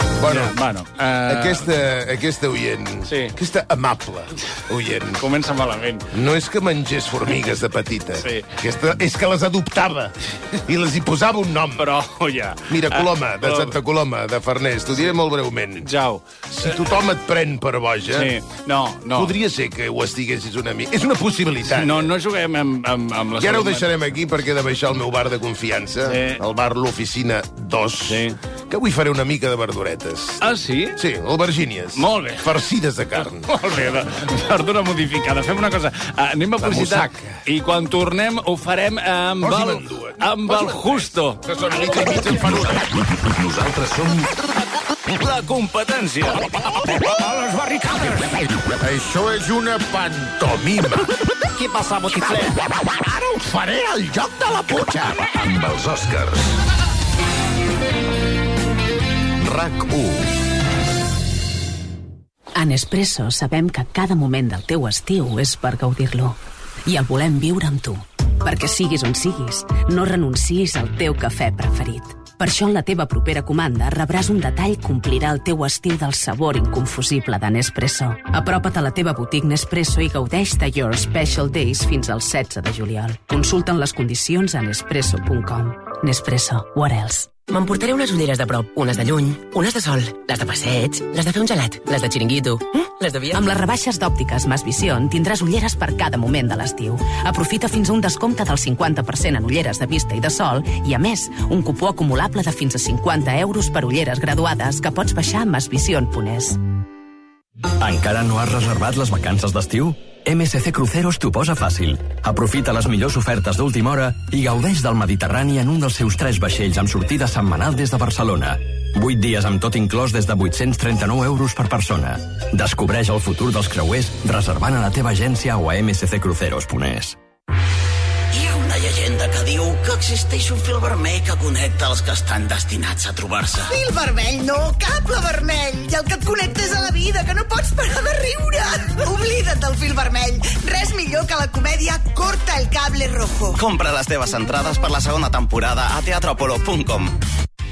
Aquesta oient, aquesta amable oient, comença malament. No és que mengés formigues de petita, és que les adoptava i les hi posava un nom. Però, ja... Mira, Coloma, de Santa Coloma, de Farners, t'ho diré molt breument. Si tothom et pren per boja, podria ser que ho estiguessis una mica. És una possibilitat. No juguem amb la... I ara ho deixarem aquí perquè he de baixar al meu bar de confiança, el bar L'Oficina 2, que avui faré una mica de verduretes. Ah, sí? Sí, albergínies. Molt bé. Farcides de carn. Molt bé, verdura modificada. Fem una cosa, anem a publicitat i quan tornem ho farem amb el Justo. Nosaltres som... La competència. A les barricades. Això és una pantomima. Què passa, botifler? Ara us faré el joc de la putxa. Amb els Oscars. RAC1. A Nespresso sabem que cada moment del teu estiu és per gaudir-lo. I el volem viure amb tu. Perquè siguis on siguis, no renuncis al teu cafè preferit. Per això en la teva propera comanda rebràs un detall que omplirà el teu estil del sabor inconfusible de Nespresso. Apropa't a la teva botiga Nespresso i gaudeix de Your Special Days fins al 16 de juliol. Consulta'n les condicions a nespresso.com. Nespresso, what else? M'emportaré unes ulleres de prop, unes de lluny, unes de sol, les de passeig, les de fer un gelat, les de xiringuito, les de viatge... Amb les rebaixes d'òptiques Mas Vision tindràs ulleres per cada moment de l'estiu. Aprofita fins a un descompte del 50% en ulleres de vista i de sol i, a més, un cupó acumulable de fins a 50 euros per ulleres graduades que pots baixar a masvision.es. Encara no has reservat les vacances d'estiu? MSC Cruceros t'ho posa fàcil. Aprofita les millors ofertes d'última hora i gaudeix del Mediterrani en un dels seus 3 vaixells amb sortida setmanal des de Barcelona. 8 dies amb tot inclòs des de 839 euros per persona. Descobreix el futur dels creuers reservant a la teva agència o a msccruceros.es. Hi ha una llegenda que diu que existeix un fil vermell que connecta els que estan destinats a trobar-se. Fil vermell no, cable vermell. I el que et connecta és a la vida, que no pots parar de riure. Oblida't del fil vermell. Res millor que la comèdia Corta el cable rojo. Compra les teves entrades per la segona temporada a teatropolo.com.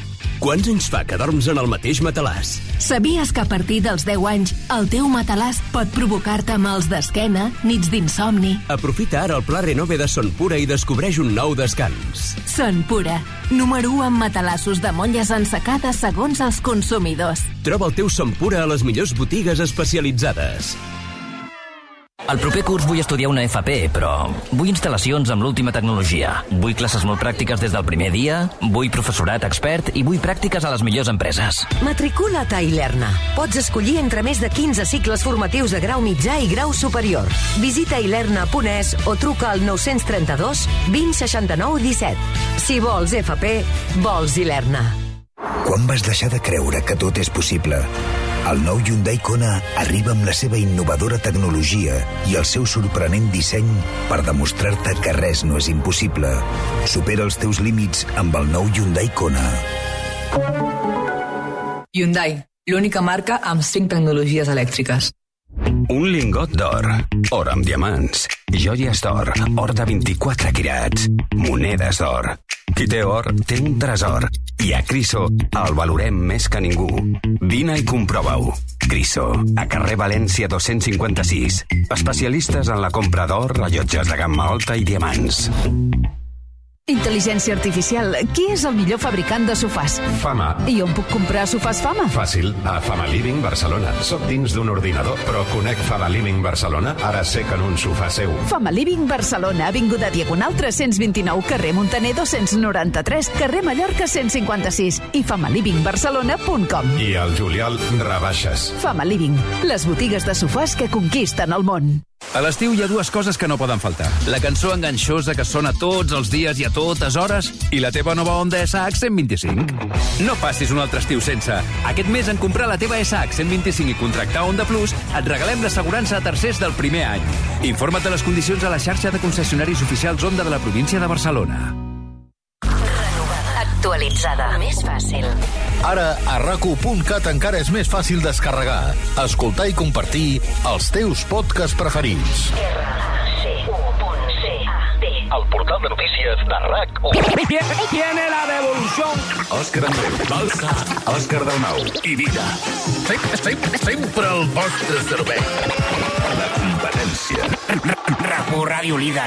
Quants anys fa que dorms en el mateix matalàs? Sabies que a partir dels 10 anys el teu matalàs pot provocar-te mals d'esquena, nits d'insomni? Aprofita ara el Pla Renove de Son Pura i descobreix un nou descans. Son Pura, número 1 en matalassos de molles ensecades segons els consumidors. Troba el teu Son Pura a les millors botigues especialitzades. El proper curs vull estudiar una FP, però vull instal·lacions amb l'última tecnologia. Vull classes molt pràctiques des del primer dia, vull professorat expert i vull pràctiques a les millors empreses. Matricula't a Ilerna. Pots escollir entre més de 15 cicles formatius de grau mitjà i grau superior. Visita ilerna.es o truca al 932 20 69 17. Si vols FP, vols Ilerna. Quan vas deixar de creure que tot és possible? El nou Hyundai Kona arriba amb la seva innovadora tecnologia i el seu sorprenent disseny per demostrar-te que res no és impossible. Supera els teus límits amb el nou Hyundai Kona. Hyundai, l'única marca amb 5 tecnologies elèctriques. Un lingot d'or, or amb diamants, joies d'or, or de 24 quirats, monedes d'or. Qui té or, té un tresor. I a Criso el valorem més que ningú. Vine i comprova-ho. Criso, a carrer València 256. Especialistes en la compra d'or, rellotges de gamma alta i diamants. Intel·ligència artificial. Qui és el millor fabricant de sofàs? Fama. I on puc comprar sofàs Fama? Fàcil, a Fama Living Barcelona. Soc dins d'un ordinador, però conec Fama Living Barcelona. Ara sé que en un sofà seu. Fama Living Barcelona, avinguda Diagonal 329, carrer Montaner 293, carrer Mallorca 156 i famalivingbarcelona.com. I al juliol, rebaixes. Fama Living, les botigues de sofàs que conquisten el món. A l'estiu hi ha dues coses que no poden faltar. La cançó enganxosa que sona tots els dies i a totes hores i la teva nova Honda SH 125. No passis un altre estiu sense. Aquest mes, en comprar la teva SH 125 i contractar Honda Plus, et regalem l'assegurança a tercers del primer any. Informa't de les condicions a la xarxa de concessionaris oficials Honda de la província de Barcelona. Actualitzada. Més fàcil. Ara, a RAC1.cat encara és més fàcil descarregar, escoltar i compartir els teus podcasts preferits. El portal de notícies de RAC1. Tiene la devolución. Òscar Andreu, Balsa, Òscar Dalmau i Vida. Sempre al vostre servei. La competència. RAC1 Ràdio Líder.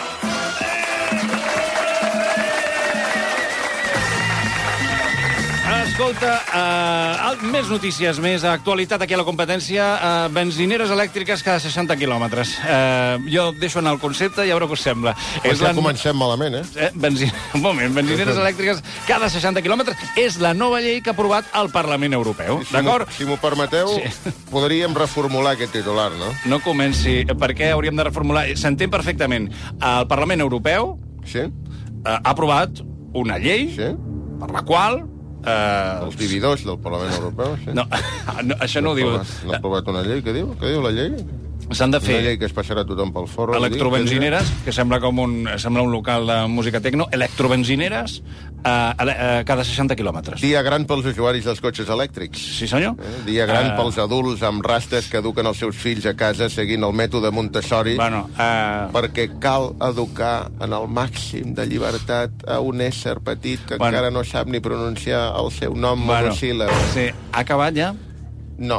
Escolta, més notícies, més actualitat aquí a la competència. Benzineres elèctriques cada 60 quilòmetres. Jo deixo anar el concepte i a veure què us sembla. Ja comencem malament, Un moment, benzineres elèctriques cada 60 quilòmetres és la nova llei que ha aprovat el Parlament Europeu. D'acord? Si m'ho permeteu, podríem reformular aquest titular, no? No comenci. Per què hauríem de reformular? S'entén perfectament. El Parlament Europeu ha aprovat una llei per la qual... Els dividors del Parlament Europeu, No, això no ho diu. No ha aprovat una llei, què diu? Què diu la llei? S'han de fer... Una llei que es passarà tothom pel forro. Electrobenzineres, que sembla com sembla un local de música tecno, electrobenzineres cada 60 quilòmetres. Dia gran pels usuaris dels cotxes elèctrics. Sí, senyor. Dia gran pels adults amb rastes que eduquen els seus fills a casa seguint el mètode Montessori, perquè cal educar en el màxim de llibertat a un ésser petit que encara no sap ni pronunciar el seu nom monosíl·lab. Sí, ha acabat ja? No.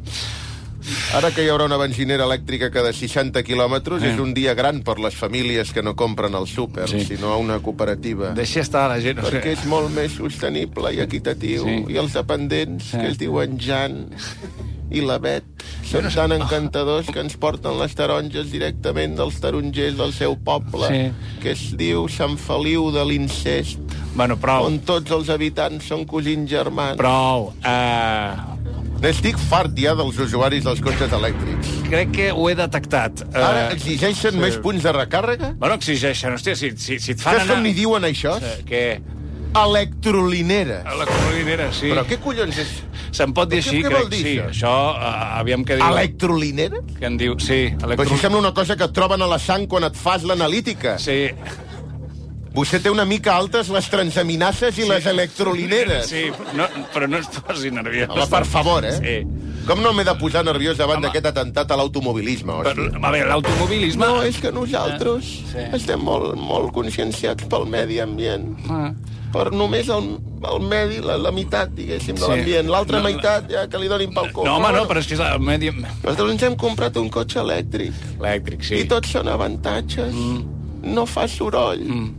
Ara que hi haurà una benzinera elèctrica cada 60 quilòmetres, és un dia gran per les famílies que no compren al súper, sinó a una cooperativa. Deixa estar la gent. Perquè és molt més sostenible i equitatiu. I els dependents, que es diuen Jan i la Bet, són tan encantadors que ens porten les taronges directament dels tarongers del seu poble, que es diu Sant Feliu de l'Incest, on tots els habitants són cosins germans. Prou. N'estic fart ja dels usuaris dels cotxes elèctrics. Crec que ho he detectat. Ara exigeixen més punts de recàrrega? Bueno, exigeixen. Hòstia, si et fan anar... Saps com n'hi diuen això? Què? Electrolineres. Electrolineres, sí. Però què collons és? Se'n pot dir així, crec. Sí, això, aviam què diu... Electrolineres? Què en diu? Sí, Però si sembla una cosa que et troben a la sang quan et fas l'analítica. Sí. Vostè té una mica altes les transaminases i les electrolineres. Sí, però no es posi nerviós. Home, per favor, Sí. Com no m'he de posar nerviós davant d'aquest atemptat a l'automobilisme? A veure, l'automobilisme... No, és que nosaltres estem molt conscienciats pel medi ambient. per només el medi, la meitat, diguéssim, de l'ambient. L'altra meitat ja que li donin pel cul. No, home, no, però és que el medi... Nosaltres ens hem comprat un cotxe elèctric. Elèctric, sí. I tots són avantatges. No fa soroll.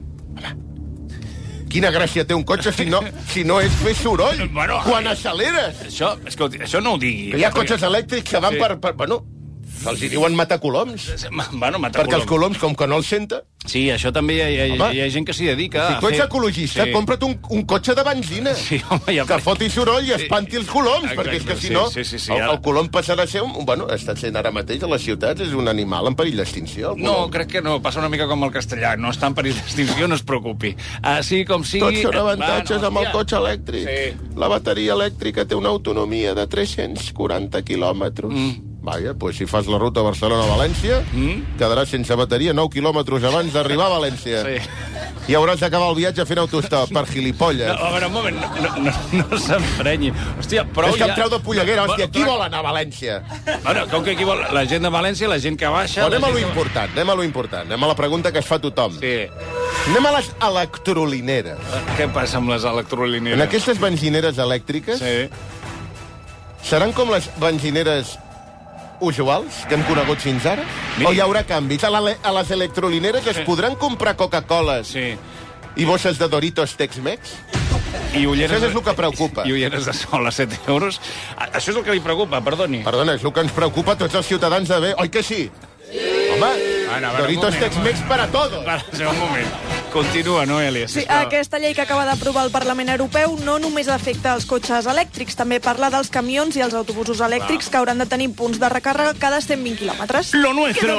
Quina gràcia té un cotxe si no és fer soroll quan acceleres? Això no ho digui. Hi ha cotxes elèctrics que van per se'ls hi diuen matacoloms. Perquè els coloms, com que no els senta... Sí, això també hi ha gent que s'hi dedica. Si tu ets ecologista, compra't un cotxe de benzina. Que foti soroll i espanti els coloms, perquè és que si no, el colom passarà a ser està sent ara mateix a les ciutats, és un animal en perill d'extinció. No, crec que no, passa una mica com el castellà, no està en perill d'extinció, no es preocupi. Així com sigui... Tots són avantatges amb el cotxe elèctric. La bateria elèctrica té una autonomia de 340 quilòmetres. Vaja, doncs si fas la ruta Barcelona-València, quedaràs sense bateria 9 quilòmetres abans d'arribar a València. I hauràs d'acabar el viatge fent autostop, per gilipolles. No, a veure, un moment, no s'emprenyi. Hòstia, prou ja... És que em treu de polleguera, hòstia, qui vol anar a València? Bueno, com que qui vol? La gent de València, la gent que baixa... Anem a lo important, anem a la pregunta que es fa tothom. Anem a les electrolineres. Què passa amb les electrolineres? En aquestes benzineres elèctriques seran com les benzineres usuals que hem conegut fins ara? O hi haurà canvis? A les electrolineres es podran comprar Coca-Coles i bosses de Doritos Tex-Mex? Això és el que preocupa. I ulleres de sol a 7 euros. Això és el que li preocupa, perdoni. Perdona, és el que ens preocupa a tots els ciutadans de bé. Oi que sí? Home, Doritos Tex-Mex para todos. Un moment. Continua, Noelia. Sí, aquesta llei que acaba d'aprovar el Parlament Europeu no només afecta els cotxes elèctrics, també parla dels camions i els autobusos elèctrics que hauran de tenir punts de recàrrega cada 120 quilòmetres. Lo nuestro!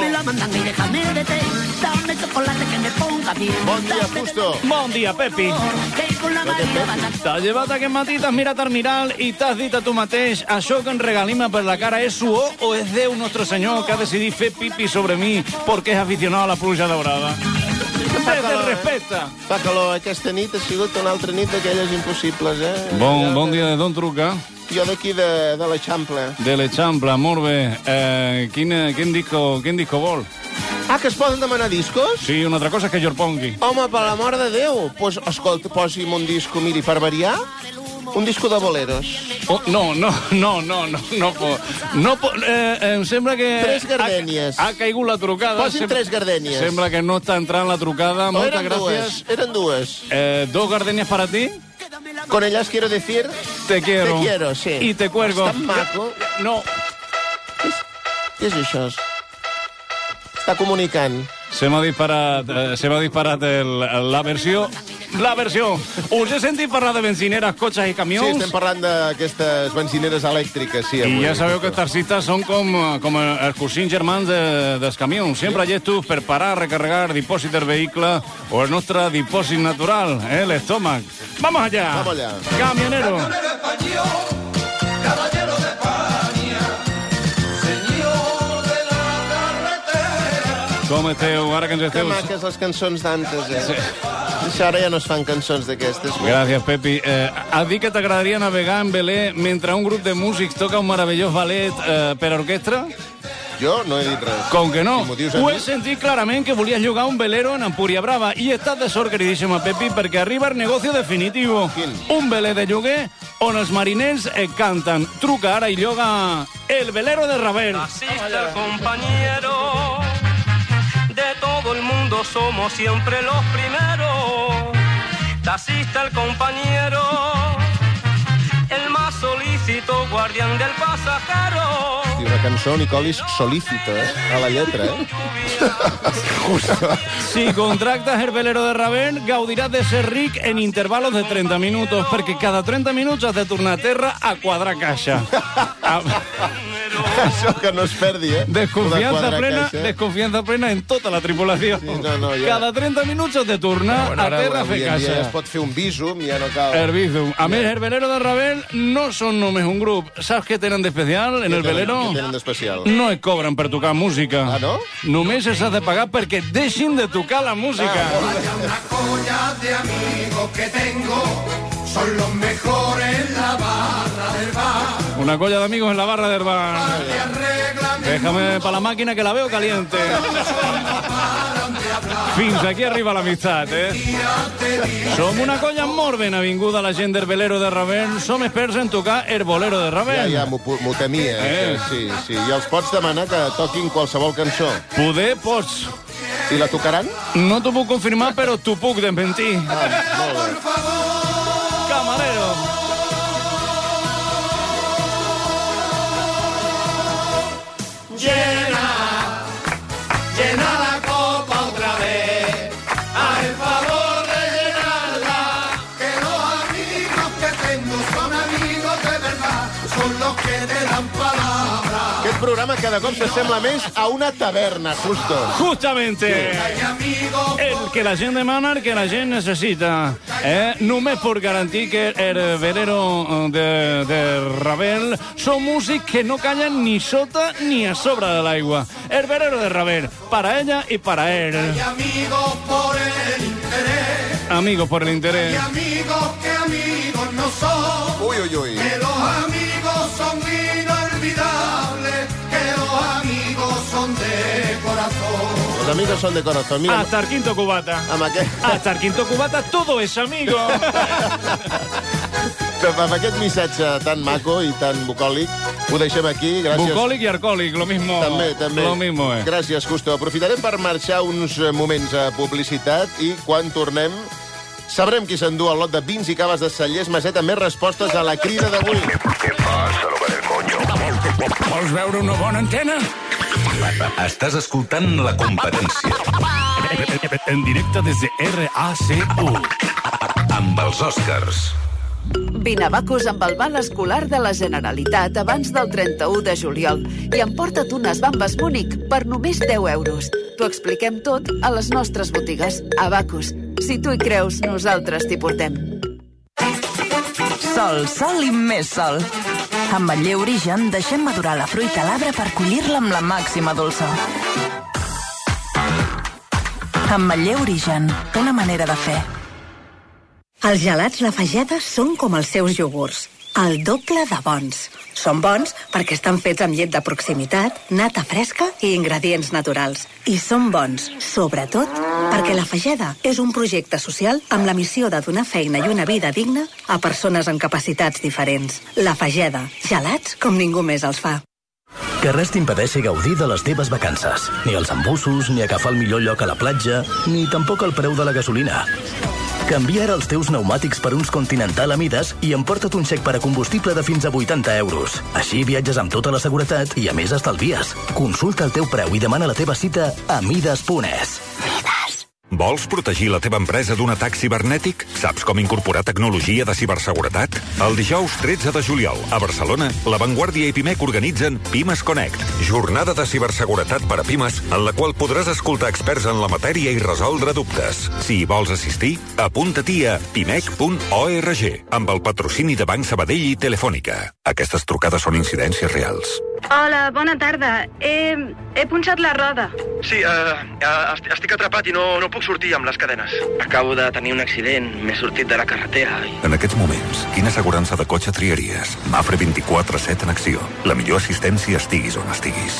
Bon dia, Justo. Bon dia, Pepi. T'has llevat aquest matí, t'has mirat al mirall i t'has dit a tu mateix això que em regalima per la cara és suor o és Déu Nostre Senyor que ha decidit fer pipi sobre mi perquè és aficionat a la pluja daurada? Fa calor, aquesta nit ha sigut una altra nit d'aquelles impossibles, Bon dia, d'on truca? Jo d'aquí, de l'Eixample. De l'Eixample, molt bé. Quin disco vol? Que es poden demanar discos? Sí, una altra cosa que jo el pongui. Home, per l'amor de Déu! Doncs, escolta, posi'm un disco, miri, per variar, un disco de boleros. No. Em sembla que... 3 gardènies. Ha caigut la trucada. Posi'm 3 gardènies. Sembla que no està entrant la trucada. Moltes gràcies. Eren dues. 2 gardènies para ti. Con ellas quiero decir... Te quiero. Te quiero, sí. Y te cuelgo. És tan maco. No. Què és això? Està comunicant. Se m'ha disparat la versió. Us he sentit parlar de benzineres, cotxes i camions? Sí, estem parlant d'aquestes benzineres elèctriques, sí. I ja sabeu que els taxistes són com els cosins germans dels camions. Sempre llestos per parar, recarregar dipòsit del vehicle o el nostre dipòsit natural, l'estómac. Vamos allá. Vamos allá. Camionero. Caballero de España, senyor de la carretera. Com esteu? Ara que ens esteu... Que maques les cançons d'antes, Sí. Això ara ja no es fan cançons d'aquestes. Gràcies, Pepi. Has dit que t'agradaria navegar en velè mentre un grup de músics toca un meravellós ballet per orquestra? Jo no he dit res. Com que no? Si ho he sentit clarament que volies llogar un velero en Empúria Brava i estàs de sort, queridíssima Pepi, perquè arriba el negoci definitivo. Quin? Un velè de lloguer on els mariners canten. Truca ara i lloga el velero de Ravel. Asista, compañero. De todo el mundo somos siempre los primeros. Taxista el compañero, el más solícito guardián del pasajero. I una cançó, Nicolis, solícita, a la lletra, Si contractes el velero de Ravel, gaudiràs de ser ric en intervalos de 30 minutos, perquè cada 30 minuts has de tornar a terra a quadrar caixa. Això que no es perdi, Desconfiança plena en tota la tripulació. Sí, no, ja. Cada 30 minuts has de tornar a terra a fer caixa. Ja es pot fer un bísum, ja no cal... El bísum. A més, el velero de Ravel no són només un grup. Saps què tenen d'especial en el velero? Què tenen d'especial? No et cobren per tocar música. Ah, no? Només els has de pagar perquè deixin de tocar la música. Vaya una colla de amigos que tengo, son los mejores en la barra del bar. Una colla de amigos en la barra del bar. Déjame para la máquina que la veo caliente. Fins aquí arriba l'amistat, Som una colla molt ben avinguda, la gent d'Herbolero de Ravel. Som experts en tocar Herbolero de Ravel. Ja, m'ho temia. Sí. I els pots demanar que toquin qualsevol cançó. Poder pots. I la tocaran? No t'ho puc confirmar, però t'ho puc desmentir. Molt bé. Camarero. Llena la copa otra vez, haz el favor de llenarla, que los amigos que tengo son amigos de verdad, son los que te dan palabra. Aquest programa cada cop s'assembla més a una taverna, justo. Justamente. El que la gent demana, el que la gent necessita. Només per garantir que Herbolero de Ravel són músics que no callen ni sota ni a sobre de l'aigua. Herbolero de Ravel, para ella y para él. Hay amigos por el interés. Amigos por el interés. Y amigos que amigos no son. Uy. Que los amigos son inolvidables. Que los amigos son de corazón. Los amigos son de corazón. Mira, hasta el quinto cubata. Hasta el quinto cubata todo es amigo. Amb aquest missatge tan maco i tan bucòlic, ho deixem aquí. Gràcies. Bucòlic i arcòlic, lo mismo. També. Lo mismo, Gràcies, Justo. Aprofitarem per marxar uns moments a publicitat i quan tornem sabrem qui s'endú el lot de vins i caves de Cellers Maseta. Més respostes a la crida d'avui. Què passa, lo del coño? Vols veure una bona antena? Estàs escoltant La Competència. En directe des de RAC1. Amb els Oscars. Vine a Bacus amb el val escolar de la Generalitat abans del 31 de juliol i emporta't unes bambes Múnich per només 10 euros. T'ho expliquem tot a les nostres botigues. A Bacus. Si tu hi creus, nosaltres t'hi portem. Sol i més sol. Amb Ametller Origen deixem madurar la fruita a l'arbre per collir-la amb la màxima dolçor. Ametller Origen, una manera de fer. Els gelats La Fageda són com els seus iogurts, el doble de bons. Són bons perquè estan fets amb llet de proximitat, nata fresca i ingredients naturals. I són bons, sobretot, perquè La Fageda és un projecte social amb la missió de donar feina i una vida digna a persones amb capacitats diferents. La Fageda, gelats com ningú més els fa. Que res t'impedeixi gaudir de les teves vacances. Ni els embussos, ni agafar el millor lloc a la platja, ni tampoc el preu de la gasolina. Canvia ara els teus pneumàtics per uns Continental a mides i emporta't un xec per a combustible de fins a 80 euros. Així viatges amb tota la seguretat i a més estalvies. Consulta el teu preu i demana la teva cita a mides.es. Vols protegir la teva empresa d'un atac cibernètic? Saps com incorporar tecnologia de ciberseguretat? El dijous 13 de juliol, a Barcelona, La Vanguardia i Pimec organitzen Pimes Connect, jornada de ciberseguretat per a pimes, en la qual podràs escoltar experts en la matèria i resoldre dubtes. Si hi vols assistir, apunta-t'hi a pimec.org, amb el patrocini de Banc Sabadell i Telefònica. Aquestes trucades són incidències reals. Hola, bona tarda. He punxat la roda. Sí, estic atrapat i no puc sortir amb les cadenes. Acabo de tenir un accident, m'he sortit de la carretera i... En aquests moments, quina assegurança de cotxe triaries? Mafre 24/7 en acció. La millor assistència estiguis on estiguis.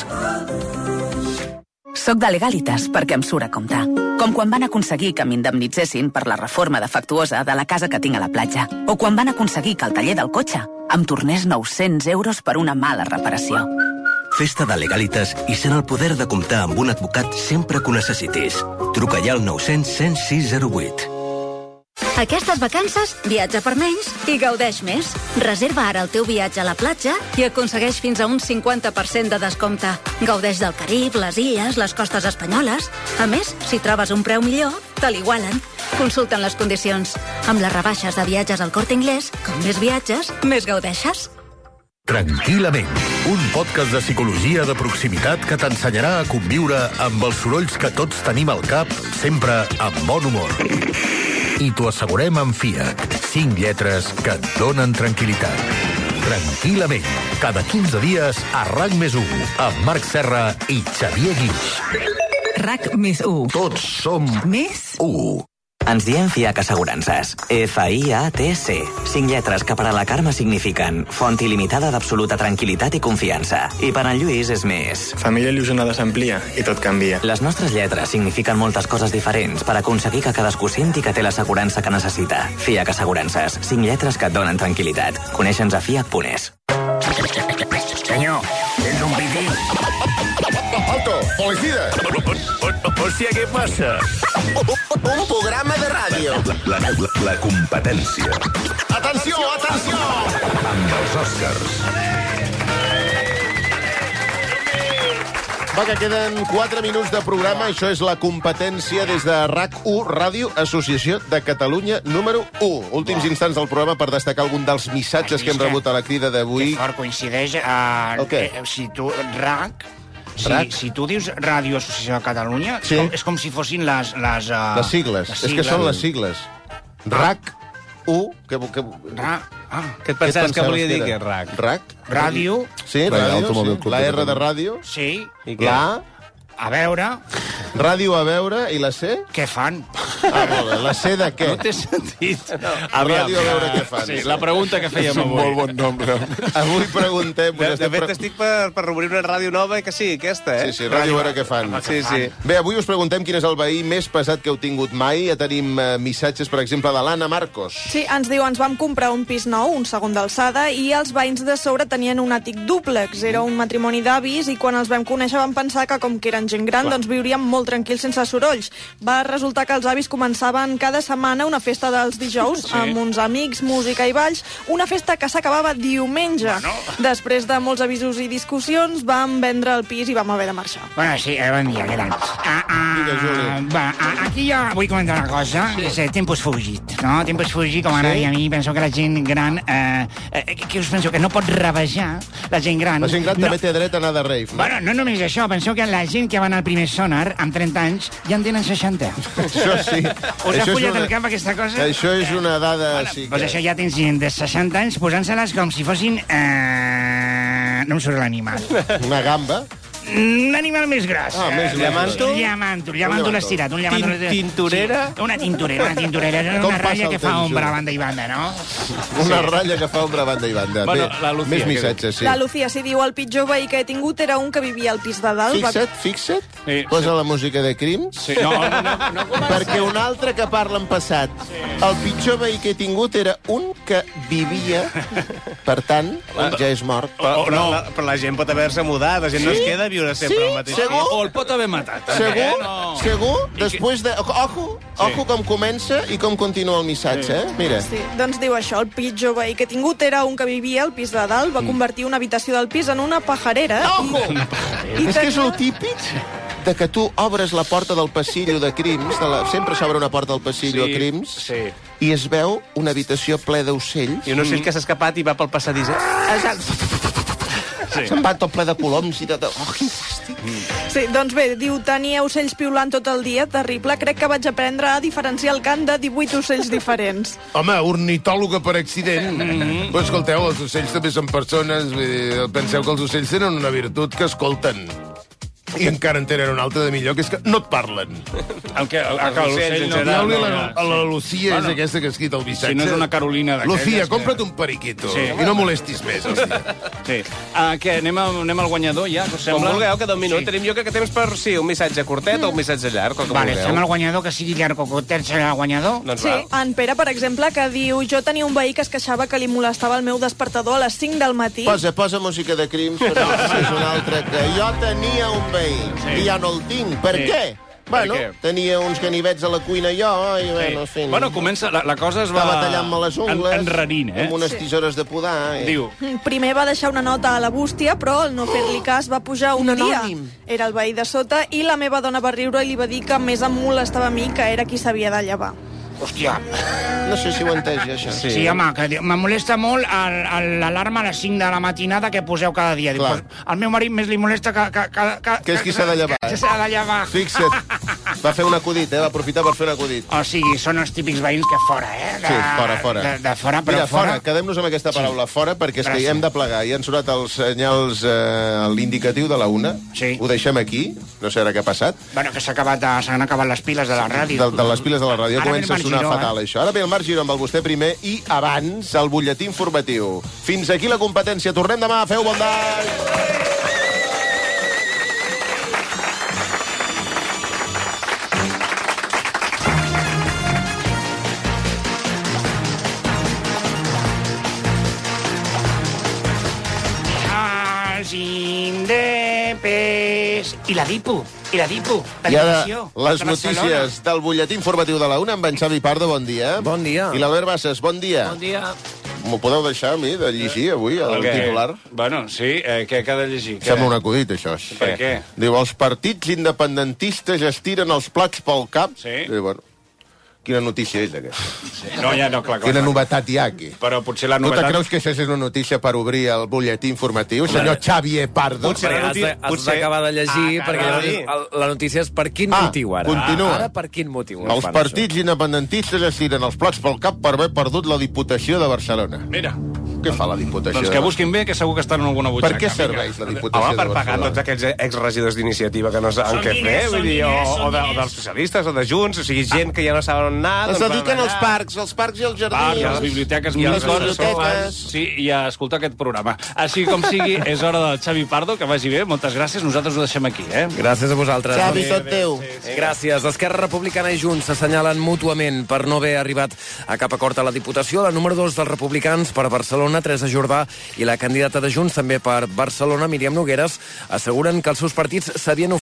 Soc de Legalitas perquè em surt a compte. Com quan van aconseguir que m'indemnitzessin per la reforma defectuosa de la casa que tinc a la platja. O quan van aconseguir que el taller del cotxe em tornés 900 euros per una mala reparació. Festa de Legalitas i sent el poder de comptar amb un advocat sempre que ho necessitis. Truca ja al 900 106 08. Aquestes vacances, viatja per menys i gaudeix més. Reserva ara el teu viatge a la platja i aconsegueix fins a un 50% de descompte. Gaudeix del Carib, les illes, les costes espanyoles. A més, si trobes un preu millor, te l'igualen. Consulta'n les condicions. Amb les rebaixes de viatges al Corte Inglés, com més viatges, més gaudeixes. Tranquil·lament, un podcast de psicologia de proximitat que t'ensenyarà a conviure amb els sorolls que tots tenim al cap, sempre amb bon humor. I t'ho assegurem amb Fiat. 5 lletres que et donen tranquil·litat. Tranquil·lament, cada 15 dies a RAC+1, amb Marc Serra i Xavier Guix. RAC+1. Tots som més 1. Ens diem FIAC Assegurances. FIATC. 5 lletres que per a la Carme signifiquen font il·limitada d'absoluta tranquil·litat i confiança. I per en Lluís és més. Família il·lusionada s'amplia i tot canvia. Les nostres lletres signifiquen moltes coses diferents per aconseguir que cadascú senti que té l'assegurança que necessita. FIAC Assegurances. 5 lletres que et donen tranquil·litat. Coneixe'ns a fiac.es. Senyor, tens un pipí? Alto, policía! Hòstia, què passa? Un programa de ràdio. La competència. Atenció, atenció! Amb els Oscars. Va, que queden 4 minuts de programa. Això és la competència des de RAC1, Ràdio Associació de Catalunya, número 1. Últims instants del programa per destacar algun dels missatges que hem rebut a la crida d'avui. Que fort coincideix. Si tu, RAC... Si tu dius Ràdio Associació de Catalunya, sí. És com si fossin les sigles. És que són les sigles. RAC1... Què et pensaves que volia dir, que és RAC? RAC? Ràdio. Sí, ràdio. La R de ràdio. Sí. La A veure... Ràdio a veure, i la C? Què fan? Molt bé. La C de què? No té sentit. Ràdio a veure què fan. Sí, la pregunta que fèiem avui. És un molt bon nombre. Avui preguntem... De fet, estic per obrir una ràdio nova que sí, aquesta, eh? Sí, ràdio a veure què fan. Sí. Bé, avui us preguntem quin és el veí més pesat que heu tingut mai. Ja tenim missatges, per exemple, de l'Anna Marcos. Sí, ens diu, ens vam comprar un pis nou, un segon d'alçada, i els veïns de sobre tenien un àtic dúplex. Era un matrimoni d'avis, i quan els vam conèixer vam pensar que, com que eren gent gran, doncs viuríem molt tranquils sense sorolls. Va resultar que els avis començaven cada setmana una festa dels dijous, amb uns amics, música i balls, una festa que s'acabava diumenge. Després de molts avisos i discussions, vam vendre el pis i vam haver de marxar. Bueno, sí, bon dia, què tal? Aquí jo vull comentar una cosa, és Tempus Fugit, no? Tempus Fugit, com ara a mi, penso que la gent gran... Què us penseu? Que no pot rebaixar la gent gran. La gent gran també té dret a anar de rave, no? Bueno, no només això, penseu que la gent que va anar al primer sonar, amb 30 anys, ja en tenen 60. Això sí. Us ha follat el cap aquesta cosa? Això és una dada... Doncs això ja tens gent de 60 anys posant-se-les com si fossin... No em surt l'animal. Una gamba? Un animal més gros. Més llàmantol? Llàmantol estirat. Tintorera? Sí, una tintorera. Una ratlla que fa ombra a banda i banda, no? Una ratlla que fa ombra a banda i banda. Bueno, la Lucía, més missatges, sí. La Lucía s'hi diu, el pitjor veí que he tingut era un que vivia al pis de dalt. Fixa't. Posa la música de Crims. Sí. No. Perquè un altre que parla en passat. El pitjor veí que he tingut era un que vivia, per tant, ja és mort. Però la gent pot haver-se mudat, la gent no es queda viure sempre al mateix segur? O el pot haver matat. Segur? Després de... Ojo com comença i com continua el missatge, Mira. Sí, doncs diu això, el pitjor veí que he tingut era un que vivia al pis de dalt, va convertir una habitació del pis en una pajarera. Ojo! És que és el típic de que tu obres la porta del passillo de Crims, sempre s'obre una porta del passillo a Crims, i es veu una habitació ple d'ocells. I un ocell que s'ha escapat i va pel passadís. Se'n va tot ple de coloms i tot... Oh, quin fàstic. Sí, doncs bé, diu, tenia ocells piulant tot el dia, terrible. Crec que vaig aprendre a diferenciar el cant de 18 ocells diferents. Home, ornitòloga per accident. Però escolteu, els ocells també són persones. Penseu que els ocells tenen una virtut que escolten. I encara en tenen una altra de millor, que és que no et parlen. L'ocell no... La Lucía és aquesta que ha escrit el missatge. Si no és una Carolina d'aquelles... Lucía, compra't un periquito i no molestis més. Sí. Què, anem al guanyador ja, us sembla? Com vulgueu, cada un minut. Tenim jo crec que temps per, un missatge curtet o un missatge llarg. Vale, fem el guanyador, que sigui llarg o curtet serà el guanyador. Sí, en Pere, per exemple, que diu, jo tenia un veí que es queixava que li molestava el meu despertador a les 5 del matí. Posa música de Crims, però és un altre que jo tenia un veí. I ja no el tinc. Per què? Bueno, tenia uns ganivets a la cuina jo, i bueno, en fi... Bueno, comença, la cosa es va... Estava tallant-me les ungles... Enrarint, amb unes tisores de podar... Diu... Primer va deixar una nota a la bústia, però al no fer-li cas va pujar un dia. Era el veí de sota, i la meva dona va riure i li va dir que més em molestava a mi, que era qui s'havia de llevar. Hòstia. No sé si ho entès, això. Sí, home, que me molesta molt l'alarma a les 5 de la matinada que poseu cada dia. Dic, al meu marit més li molesta que és qui s'ha de llevar. Que s'ha de llevar. Fixa't. Va fer un acudit, va aprofitar per fer un acudit. O sigui, són els típics veïns que fora, Sí, fora. De fora, però Mira, fora. Quedem-nos amb aquesta paraula, fora, perquè és que hi hem de plegar. Ja han sonat els senyals, l'indicatiu de la 1. Sí. Ho deixem aquí, no sé ara què ha passat. Bueno, que s'han acabat les piles de la ràdio. De les piles de la ràdio. Ara Comença a sonar fatal, això. Ara ve el Marc Giró amb el vostè primer i abans el butlletí informatiu. Fins aquí la competència. Tornem demà. Feu bon dia! I la DIPU, la divisió. Les notícies del butlletí informatiu de la 1 amb en Xavi Pardo, bon dia. Bon dia. I l'Albert Bassas, bon dia. Bon dia. M'ho podeu deixar a mi de llegir avui, el titular? Bueno, sí, què ha de llegir? Sembla un acudit, això. Per què? Diu, els partits independentistes estiren els plats pel cap. Sí. Diu, bueno, quina notícia és, aquesta? Sí. No, clar. Quina novetat hi ha aquí? Però potser la novetat... Tu te creus que això és una notícia per obrir el butlletí informatiu, senyor Xavier Pardo? Potser has d'acabar de llegir, perquè la notícia és per quin motiu, ara. Continua. Ara per quin motiu? Els partits independentistes estiren els plats pel cap per haver perdut la Diputació de Barcelona. Mira. Què fa la Diputació? Doncs que busquin bé, que segur que estan en alguna butxaca. Per què serveix la Diputació de Barcelona? Per pagar tots aquests exregidors d'iniciativa que no saben què fer, vull dir, o dels socialistes, o de Junts, o sigui, gent que ja no saben on anar... Es dediquen als parcs i als jardins. I a les biblioteques. I a les biblioteques. Sí, i a escoltar aquest programa. Així com sigui, és hora del Xavi Pardo, que vagi bé, moltes gràcies, nosaltres ho deixem aquí, Gràcies a vosaltres. Xavi, tot teu. Gràcies. Esquerra Republicana i Junts s'assenyalen mútuament per no haver arribat a cap acord a la Diputació. La número 2 dels republicans per Barcelona, Teresa Jordà, i la candidata de Junts també per Barcelona, Míriam Nogueres, asseguren que els seus partits s'havien